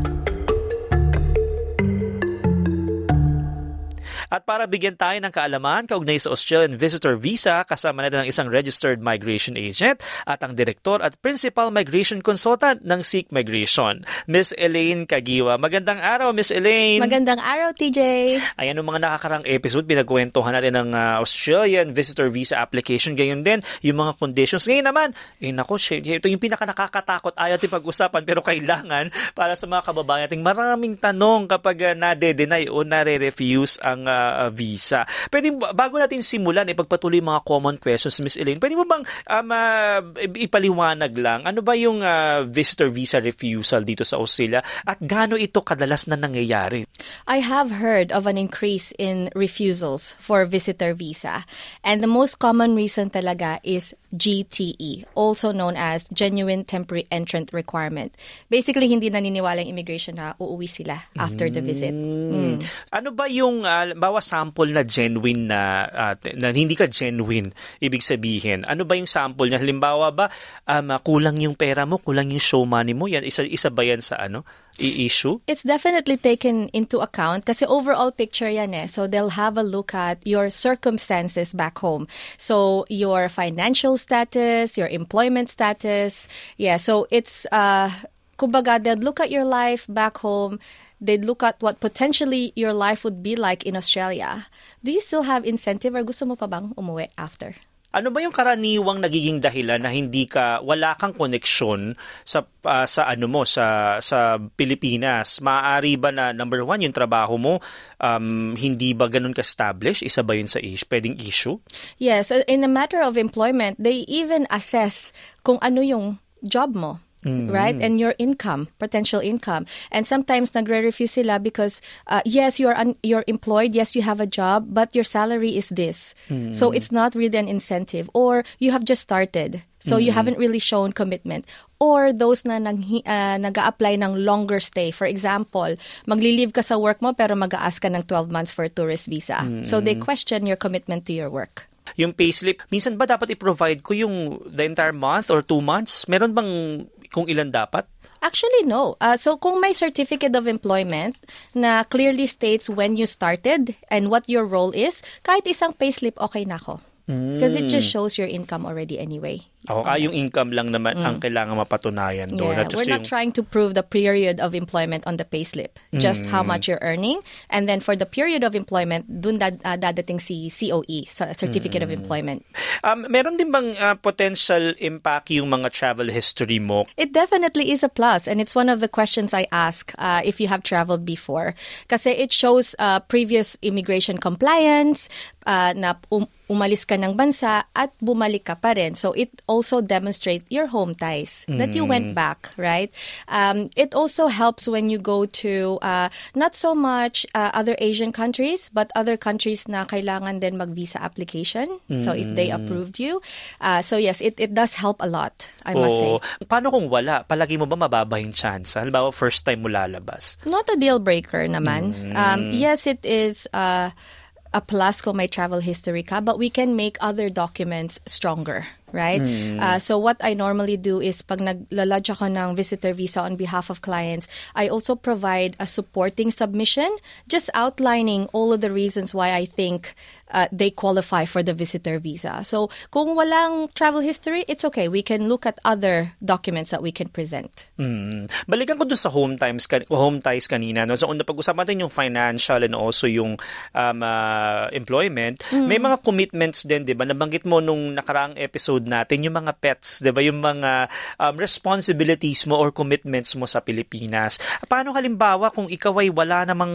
At para bigyan tayo ng kaalaman kaugnay sa Australian Visitor Visa, kasama natin ang isang registered migration agent at ang director at principal migration consultant ng Seek Migration, Miss Elaine Kagiwa. Magandang araw, Miss Elaine. Magandang araw, T J. Ayan, yung mga nakakarang episode, pinagkwentuhan natin ng uh, Australian Visitor Visa application. Gayon din, yung mga conditions. Ngayon naman, eh nako, ito yung pinaka nakakatakot. Ayaw natin pag-usapan, pero kailangan para sa mga kababayan natin, maraming tanong kapag uh, nade-deny o nare-refuse ang uh, Uh, visa. Pwede, bago natin simulan, ipagpatuloy mga common questions, Miss Elaine, pwede mo bang um, uh, ipaliwanag lang, ano ba yung uh, visitor visa refusal dito sa Australia at gaano ito kadalas na nangyayari? I have heard of an increase in refusals for visitor visa. And the most common reason talaga is G T E, also known as Genuine Temporary Entrant Requirement. Basically, hindi naniniwala yung immigration na uuwi sila after the visit. Mm. Ano ba yung uh, bawa sample na genuine na, uh, na hindi ka genuine, ibig sabihin, ano ba yung sample niya? Halimbawa ba, um, kulang yung pera mo, kulang yung show money mo, yan, isa, isa ba yan sa ano, i-issue? It's definitely taken into account kasi overall picture yan eh. So they'll have a look at your circumstances back home. So your financial status, your employment status. Yeah, so it's, uh, kumbaga, they'll look at your life back home. They'd look at what potentially your life would be like in Australia. Do you still have incentive or gusto mo pa bang umuwi after? Ano ba yung karaniwang nagiging dahilan na hindi ka, wala kang koneksyon sa uh, sa ano mo sa sa Pilipinas? Maaari ba na number one yung trabaho mo um, hindi ba ganun ka-establish? Isa ba yun sa is- pwedeng issue? Yes, in a matter of employment, they even assess kung ano yung job mo. Mm-hmm. Right? And your income, potential income. And sometimes nagre-refuse sila because uh, yes, you're un- you're employed, yes, you have a job, but your salary is this. Mm-hmm. So it's not really an incentive. Or you have just started. So mm-hmm. you haven't really shown commitment. Or those na nag, uh, nag-a-apply ng longer stay. For example, magli-leave ka sa work mo pero mag-a-ask ka ng twelve months for tourist visa. Mm-hmm. So they question your commitment to your work. Yung payslip, minsan ba dapat i-provide ko yung the entire month or two months? Meron bang kung ilan dapat? Actually, no. Uh, so kung may certificate of employment na clearly states when you started and what your role is, kahit isang payslip, okay na ako. Because it just shows your income already anyway. Oh, ah, yung income lang naman mm. ang kailangan mapatunayan doon. Yeah, we're not yung... trying to prove the period of employment on the payslip, just mm. how much you're earning. And then for the period of employment, dun dad, uh, dadating si C O E, so Certificate mm. of Employment. Um, meron din bang uh, potential impact yung mga travel history mo? It definitely is a plus. And it's one of the questions I ask uh, if you have traveled before. Kasi it shows uh, previous immigration compliance, uh, na um- umalis ka ng bansa at bumalik ka pa rin. So it also demonstrate your home ties, mm. that you went back, right? Um, it also helps when you go to uh, not so much uh, other Asian countries, but other countries na kailangan din mag-visa application. Mm. So if they approved you. Uh, so yes, it, it does help a lot, I must oh, say. Paano kung wala? Palagi mo ba mababa yung chance? Halimbawa, first time mo lalabas? Not a deal breaker naman. Mm. Um, yes, it is... Uh, a plus kung may travel history ka, but we can make other documents stronger, right? Mm. Uh, so what I normally do is pag naglalodge ako ng visitor visa on behalf of clients, I also provide a supporting submission, just outlining all of the reasons why I think uh, they qualify for the visitor visa. So kung walang travel history, it's okay. We can look at other documents that we can present. Mm. Balikan ko dun sa home times, home ties kanina. No? So, pag-usapan natin yung financial and also yung um, uh, employment. Mm. May mga commitments din, di ba? Nabanggit mo nung nakaraang episode natin, yung mga pets, di ba? Yung mga um, responsibilities mo or commitments mo sa Pilipinas. Paano halimbawa kung ikaw ay wala namang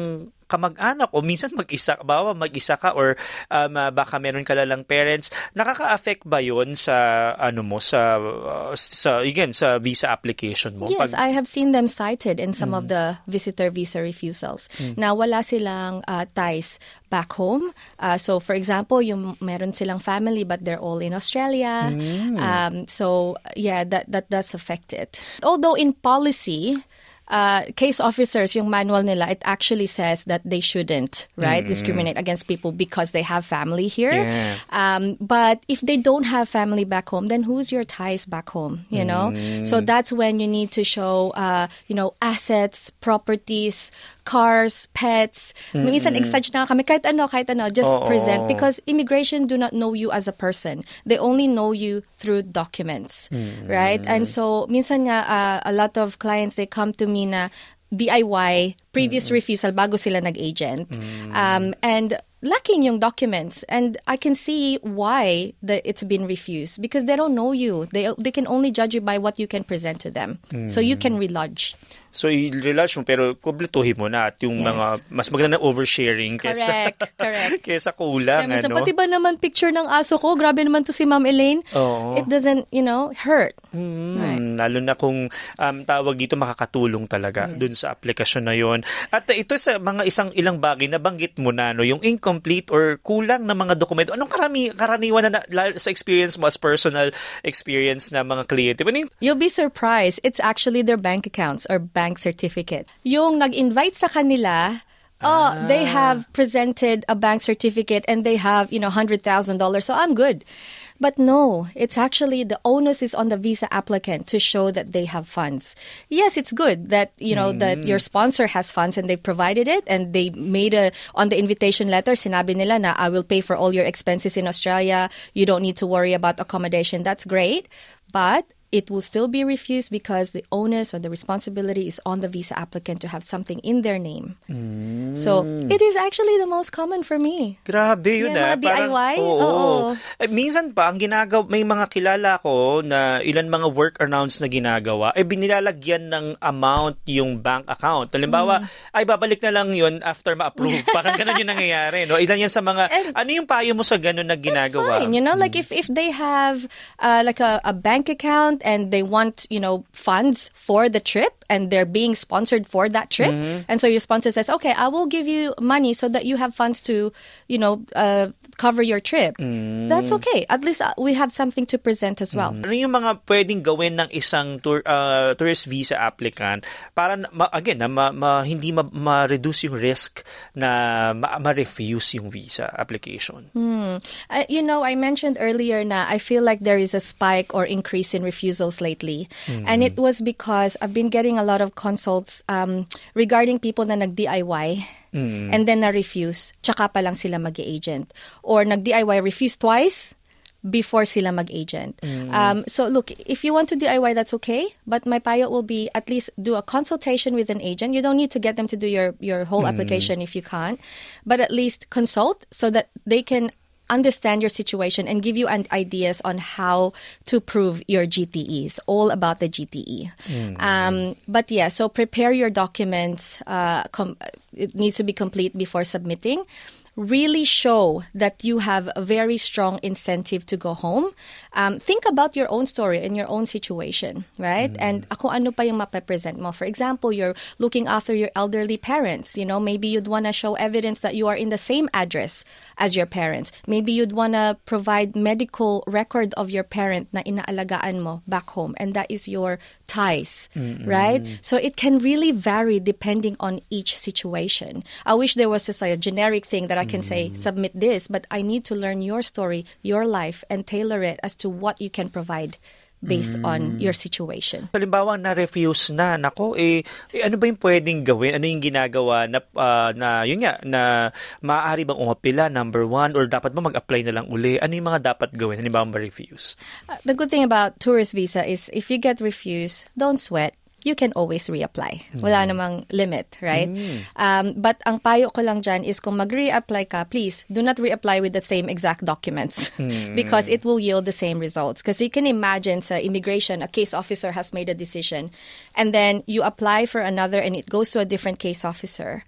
kamag-anak o minsan mag-isa, bawa mag-isa ka or um, uh, baka meron ka lang parents, nakaka-affect ba yun sa ano mo sa uh, sa again sa visa application mo? Yes, Pag, I have seen them cited in some mm. of the visitor visa refusals. Mm. Na wala silang uh, ties back home. Uh, so for example, yung meron silang family but they're all in Australia. Mm. Um, so yeah, that that does affect it. Although in policy, Uh, case officers, yung manual nila, it actually says that they shouldn't, right, mm. discriminate against people because they have family here. Yeah. Um, but if they don't have family back home, then who's your ties back home, you know? Mm. So that's when you need to show, uh, you know, assets, properties, cars, pets. Mm-hmm. Minsan exage na kami, kahit ano, kahit ano, just Oo. present. Because immigration do not know you as a person. They only know you through documents, mm-hmm. right? And so, minsan nga, uh, a lot of clients, they come to me na D I Y, previous mm-hmm. refusal, bago sila nag-agent. Mm-hmm. Um, and lacking yung documents, and I can see why the, it's been refused because they don't know you. They they can only judge you by what you can present to them. Mm. So you can relodge. So i-relodge mo pero kumpletuhin mo na at yung Yes. mga mas maganda na oversharing kaysa Correct, correct. kaysa kulang, Kaya minsan, ano? pati ba naman picture ng aso ko? Grabe naman to si Ma'am Elaine. Oo. It doesn't, you know, hurt. Hmm, Right. Lalo na kung um, tawag dito makakatulong talaga Yeah. dun sa aplikasyon na yon. At uh, ito sa mga isang ilang bagay na banggit mo na no, yung incomplete or kulang na mga dokumento. Anong karami karaniwan na, na sa experience mo as personal experience na mga kliyente? Ano yung, You'll be surprised. It's actually their bank accounts or bank certificate. Yung nag-invite sa kanila, oh, Ah. they have presented a bank certificate and they have, you know, one hundred thousand dollars. So I'm good. But no, it's actually the onus is on the visa applicant to show that they have funds. Yes, it's good that, you know, mm. that your sponsor has funds and they provided it and they made a, on the invitation letter, sinabi nila na I will pay for all your expenses in Australia. You don't need to worry about accommodation. That's great. But it will still be refused because the onus or the responsibility is on the visa applicant to have something in their name. Mm. So, it is actually the most common for me. Grabe yun yeah, ah. mga D I Y? Oo. Oo. Eh, minsan pa, ang ginagawa, may mga kilala ko na ilan mga workarounds na ginagawa, eh binilalagyan ng amount yung bank account. Halimbawa, mm. ay babalik na lang yun after ma-approve. Parang ganun yung nangyayari. No? Ilan yan sa mga, and, ano yung payo mo sa ganun na ginagawa? Fine. You know, like if, if they have uh, like a, a bank account and they want, you know, funds for the trip and they're being sponsored for that trip. Mm-hmm. And so your sponsor says, okay, I will give you money so that you have funds to, you know, uh, cover your trip. Mm. That's okay. At least we have something to present as well. Mm. Ano yung mga pwedeng gawin ng isang tour, uh, tourist visa applicant para, ma, again, na ma, ma, hindi ma, ma-reduce yung risk na ma, ma-refuse yung visa application? Mm. Uh, you know, I mentioned earlier na I feel like there is a spike or increase in refusals lately. Mm. And it was because I've been getting a lot of consults um, regarding people na nag-D I Y mm. and then na-refuse, tsaka pa lang sila mag-agent. Or nag-D I Y, refuse twice before sila mag-agent. Mm. Um, so look, if you want to D I Y, that's okay. But my payo will be at least do a consultation with an agent. You don't need to get them to do your, your whole mm. application if you can't. But at least consult so that they can understand your situation and give you an ideas on how to prove your G T Es, all about the G T E. Mm. Um, but yeah, so prepare your documents. Uh, com- it needs to be complete before submitting. Really show that you have a very strong incentive to go home. Um, think about your own story and your own situation, right? Mm. And kung ano pa yung mapapresent mo. For example, you're looking after your elderly parents. You know, maybe you'd want to show evidence that you are in the same address as your parents. Maybe you'd want to provide medical record of your parent na inaalagaan mo back home. And that is your ties, mm-hmm. right? So it can really vary depending on each situation. I wish there was just like a generic thing that I can say, submit this, but I need to learn your story, your life, and tailor it as to what you can provide based mm. on your situation. Halimbawa, na-refuse na, nako, eh, eh, ano ba yung pwedeng gawin? Ano yung ginagawa na, uh, na yun nga, na maaari bang umapila, number one, or dapat ba mag-apply na lang uli? Ano yung mga dapat gawin? Halimbawa, ma-refuse? Uh, the good thing about tourist visa is if you get refused, don't sweat. You can always reapply. Wala namang limit, right? Mm. Um, but ang payo ko lang dyan is kung mag-reapply ka, please do not reapply with the same exact documents mm. because it will yield the same results. Because you can imagine sa immigration, a case officer has made a decision and then you apply for another and it goes to a different case officer.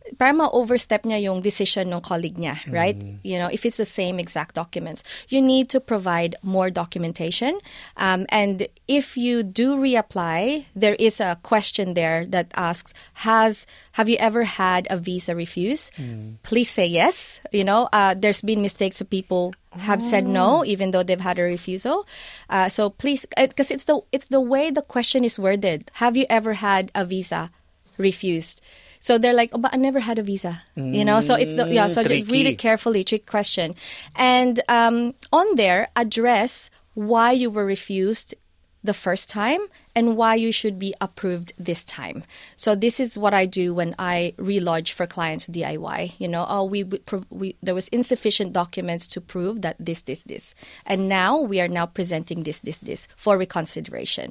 para ma-overstep niya yung decision ng colleague niya, right? Mm. You know, if it's the same exact documents, you need to provide more documentation. Um, and if you do reapply, there is a question there that asks, has have you ever had a visa refuse? Mm. Please say yes. You know, uh, there's been mistakes of people have oh. said no, even though they've had a refusal. Uh, so please, because it's the it's the way the question is worded. Have you ever had a visa refused? So they're like, oh, but I never had a visa, you know. So it's the yeah. So just read it carefully. Trick question, and um, on there address why you were refused the first time and why you should be approved this time. So this is what I do when I relodge for clients with D I Y. You know, oh, we, we there was insufficient documents to prove that this, this, this, and now we are now presenting this, this, this for reconsideration.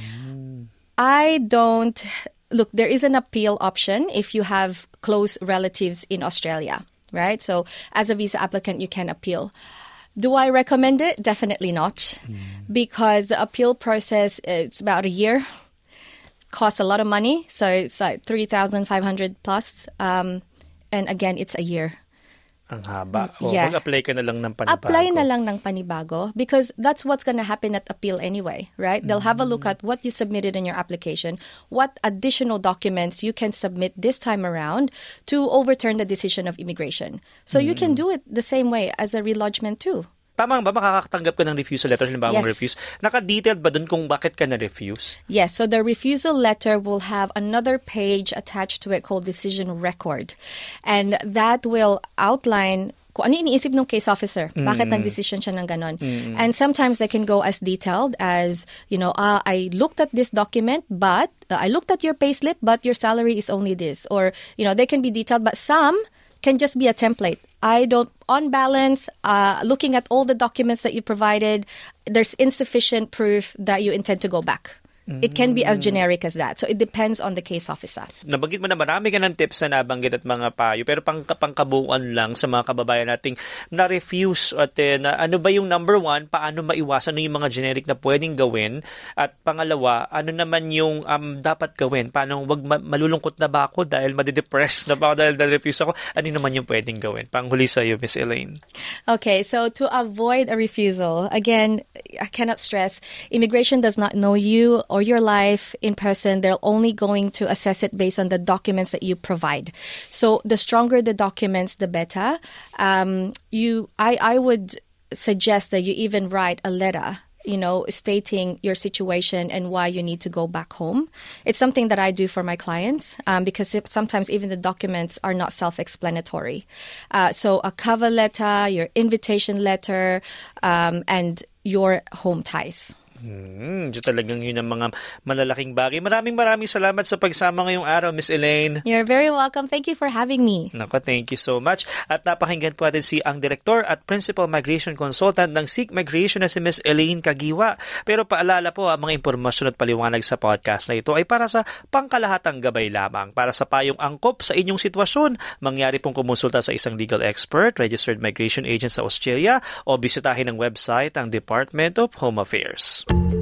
Mm. I don't. Look, there is an appeal option if you have close relatives in Australia, right? So as a visa applicant, you can appeal. Do I recommend it? Definitely not, mm. because the appeal process is about a year, costs a lot of money. So it's like three thousand five hundred plus. Um, and again, it's a year. Ang haba. O, yeah. mag-apply ka na lang ng panibago. Apply na lang ng panibago because that's what's going to happen at appeal anyway, right? They'll have a look at what you submitted in your application, what additional documents you can submit this time around to overturn the decision of immigration. So mm. you can do it the same way as a relodgement too. Tama ba makakatanggap ka ng refusal letter? Halimbawa, yes. refuse. Naka-detailed ba dun kung bakit ka na-refuse? Yes. So the refusal letter will have another page attached to it called decision record. And that will outline kung ano iniisip ng case officer. Bakit mm. nag-decision siya ng ganon. Mm. And sometimes they can go as detailed as, you know, uh, I looked at this document, but uh, I looked at your payslip, but your salary is only this. Or, you know, they can be detailed, but some can just be a template. I don't, on balance, uh, looking at all the documents that you provided, there's insufficient proof that you intend to go back. It can be as generic as that. So it depends on the case officer. Nabanggit mo na marami ka ng tips na nabanggit at mga payo. Pero pang, pangkabuuan lang sa mga kababayan nating na-refuse. At eh, na, ano ba yung number one, paano maiwasan ano yung mga generic na pwedeng gawin? At pangalawa, ano naman yung um, dapat gawin? Paano wag ma- malulungkot na ba ako dahil madidepress na ba ako dahil na-refuse ako? Ano naman yung pwedeng gawin? Panghuli sa iyo, Miss Elaine. Okay, so to avoid a refusal, again, I cannot stress, immigration does not know you or your life in person. They're only going to assess it based on the documents that you provide. So the stronger the documents, the better. Um, you, I, I would suggest that you even write a letter, you know, stating your situation and why you need to go back home. It's something that I do for my clients um, because it, sometimes even the documents are not self-explanatory. Uh, so a cover letter, your invitation letter, um, and your home ties. Hmm, so talagang yun ang mga malalaking bagay. Maraming maraming salamat sa pagsama ngayong araw, Miss Elaine. You're very welcome. Thank you for having me. Nako, thank you so much. At napakinggan po natin si ang Director at Principal Migration Consultant ng Seek Migration na si Miss Elaine Kagiwa. Pero paalala po, ang mga impormasyon at paliwanag sa podcast na ito ay para sa pangkalahatang gabay lamang. Para sa payong angkop sa inyong sitwasyon, mangyari pong kumonsulta sa isang legal expert, registered migration agent sa Australia o bisitahin ang website ang Department of Home Affairs.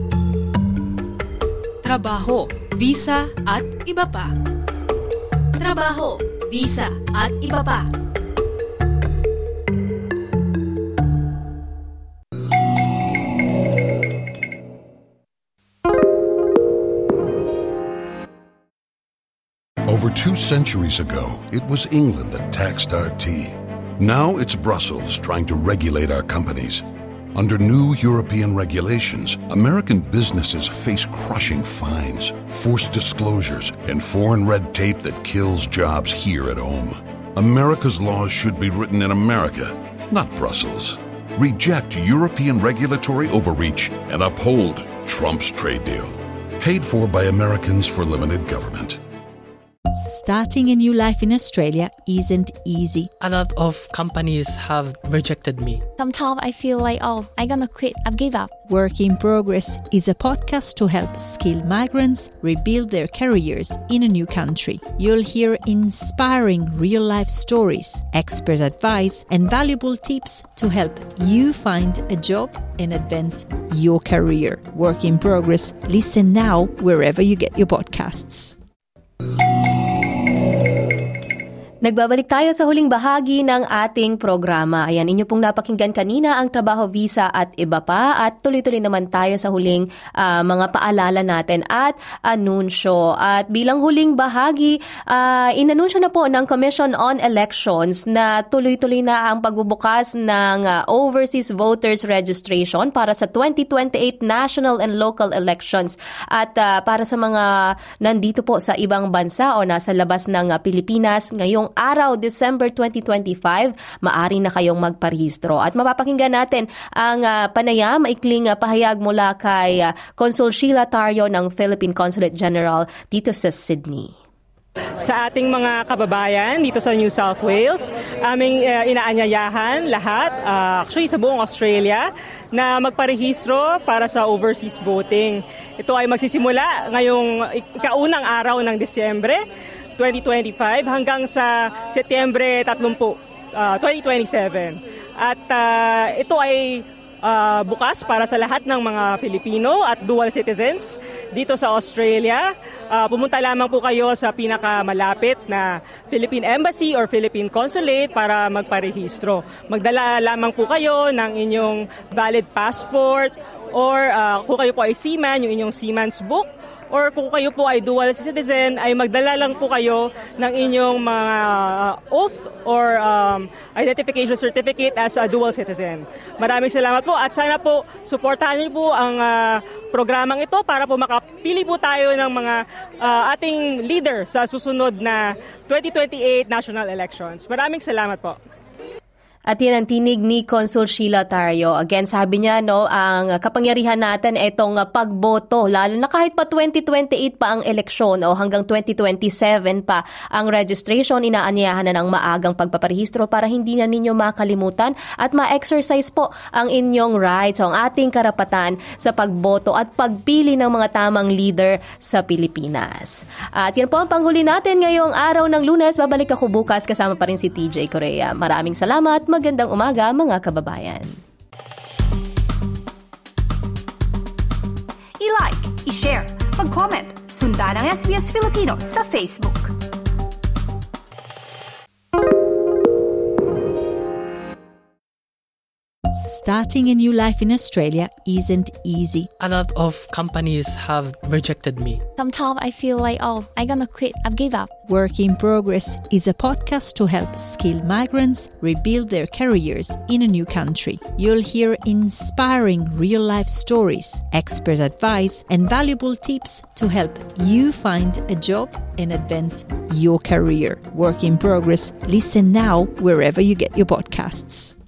Trabaho, visa at iba pa. Trabaho, visa at iba pa. Over two centuries ago, it was England that taxed our tea. Now it's Brussels trying to regulate our companies. Under new European regulations, American businesses face crushing fines, forced disclosures, and foreign red tape that kills jobs here at home. America's laws should be written in America, not Brussels. Reject European regulatory overreach and uphold Trump's trade deal. Paid for by Americans for limited government. Starting a new life in Australia isn't easy. A lot of companies have rejected me. Sometimes I feel like, oh, I'm gonna quit. I've given up. Work in Progress is a podcast to help skilled migrants rebuild their careers in a new country. You'll hear inspiring real-life stories, expert advice, and valuable tips to help you find a job and advance your career. Work in Progress. Listen now wherever you get your podcasts. Nagbabalik tayo sa huling bahagi ng ating programa. Ayan, inyo pong napakinggan kanina ang trabaho visa at iba pa at tuloy-tuloy naman tayo sa huling uh, mga paalala natin at anunsyo. At bilang huling bahagi, uh, inanunsyo na po ng Commission on Elections na tuloy-tuloy na ang pagbubukas ng uh, overseas voters registration para sa twenty twenty-eight national and local elections. At uh, para sa mga nandito po sa ibang bansa o nasa labas ng uh, Pilipinas ngayong araw, December twenty twenty-five, maaari na kayong magparehistro. At mapapakinggan natin ang uh, panayam, maikling uh, pahayag mula kay uh, Consul Sheila Tario ng Philippine Consulate General dito sa Sydney. Sa ating mga kababayan dito sa New South Wales, aming uh, inaanyayahan lahat, uh, actually sa buong Australia, na magparehistro para sa overseas voting. Ito ay magsisimula ngayong ikaunang araw ng Disyembre twenty twenty-five hanggang sa Setyembre thirty, uh, twenty twenty-seven. At uh, ito ay uh, bukas para sa lahat ng mga Pilipino at dual citizens dito sa Australia. Uh, pumunta lamang po kayo sa pinakamalapit na Philippine Embassy or Philippine Consulate para magparehistro. Magdala lamang po kayo ng inyong valid passport or uh, kung kayo po ay seaman, yung inyong seaman's book. Or kung kayo po ay dual citizen, ay magdala lang po kayo ng inyong mga oath or um, identification certificate as a dual citizen. Maraming salamat po at sana po suportahan niyo po ang uh, programang ito para po makapili po tayo ng mga uh, ating leader sa susunod na twenty twenty-eight national elections. Maraming salamat po. At yan ang tinig ni Consul Sheila Tario. Again, sabi niya, no, ang kapangyarihan natin itong pagboto, lalo na kahit pa twenty twenty-eight pa ang eleksyon o hanggang twenty twenty-seven pa ang registration, inaanyayahan na ng maagang pagpaparehistro para hindi na ninyo makalimutan at ma-exercise po ang inyong rights o ang ating karapatan sa pagboto at pagpili ng mga tamang leader sa Pilipinas. At yan po ang panghuli natin ngayong araw ng Lunes. Babalik ako bukas kasama pa rin si T J Correa. Maraming salamat. Magandang umaga mga kababayan. I-like, i-share, mag-comment, sundan ang S B S Filipino sa Facebook. Starting a new life in Australia isn't easy. A lot of companies have rejected me. Sometimes I feel like, oh, I'm gonna quit. I've given up. Work in Progress is a podcast to help skilled migrants rebuild their careers in a new country. You'll hear inspiring real-life stories, expert advice, and valuable tips to help you find a job and advance your career. Work in Progress. Listen now wherever you get your podcasts.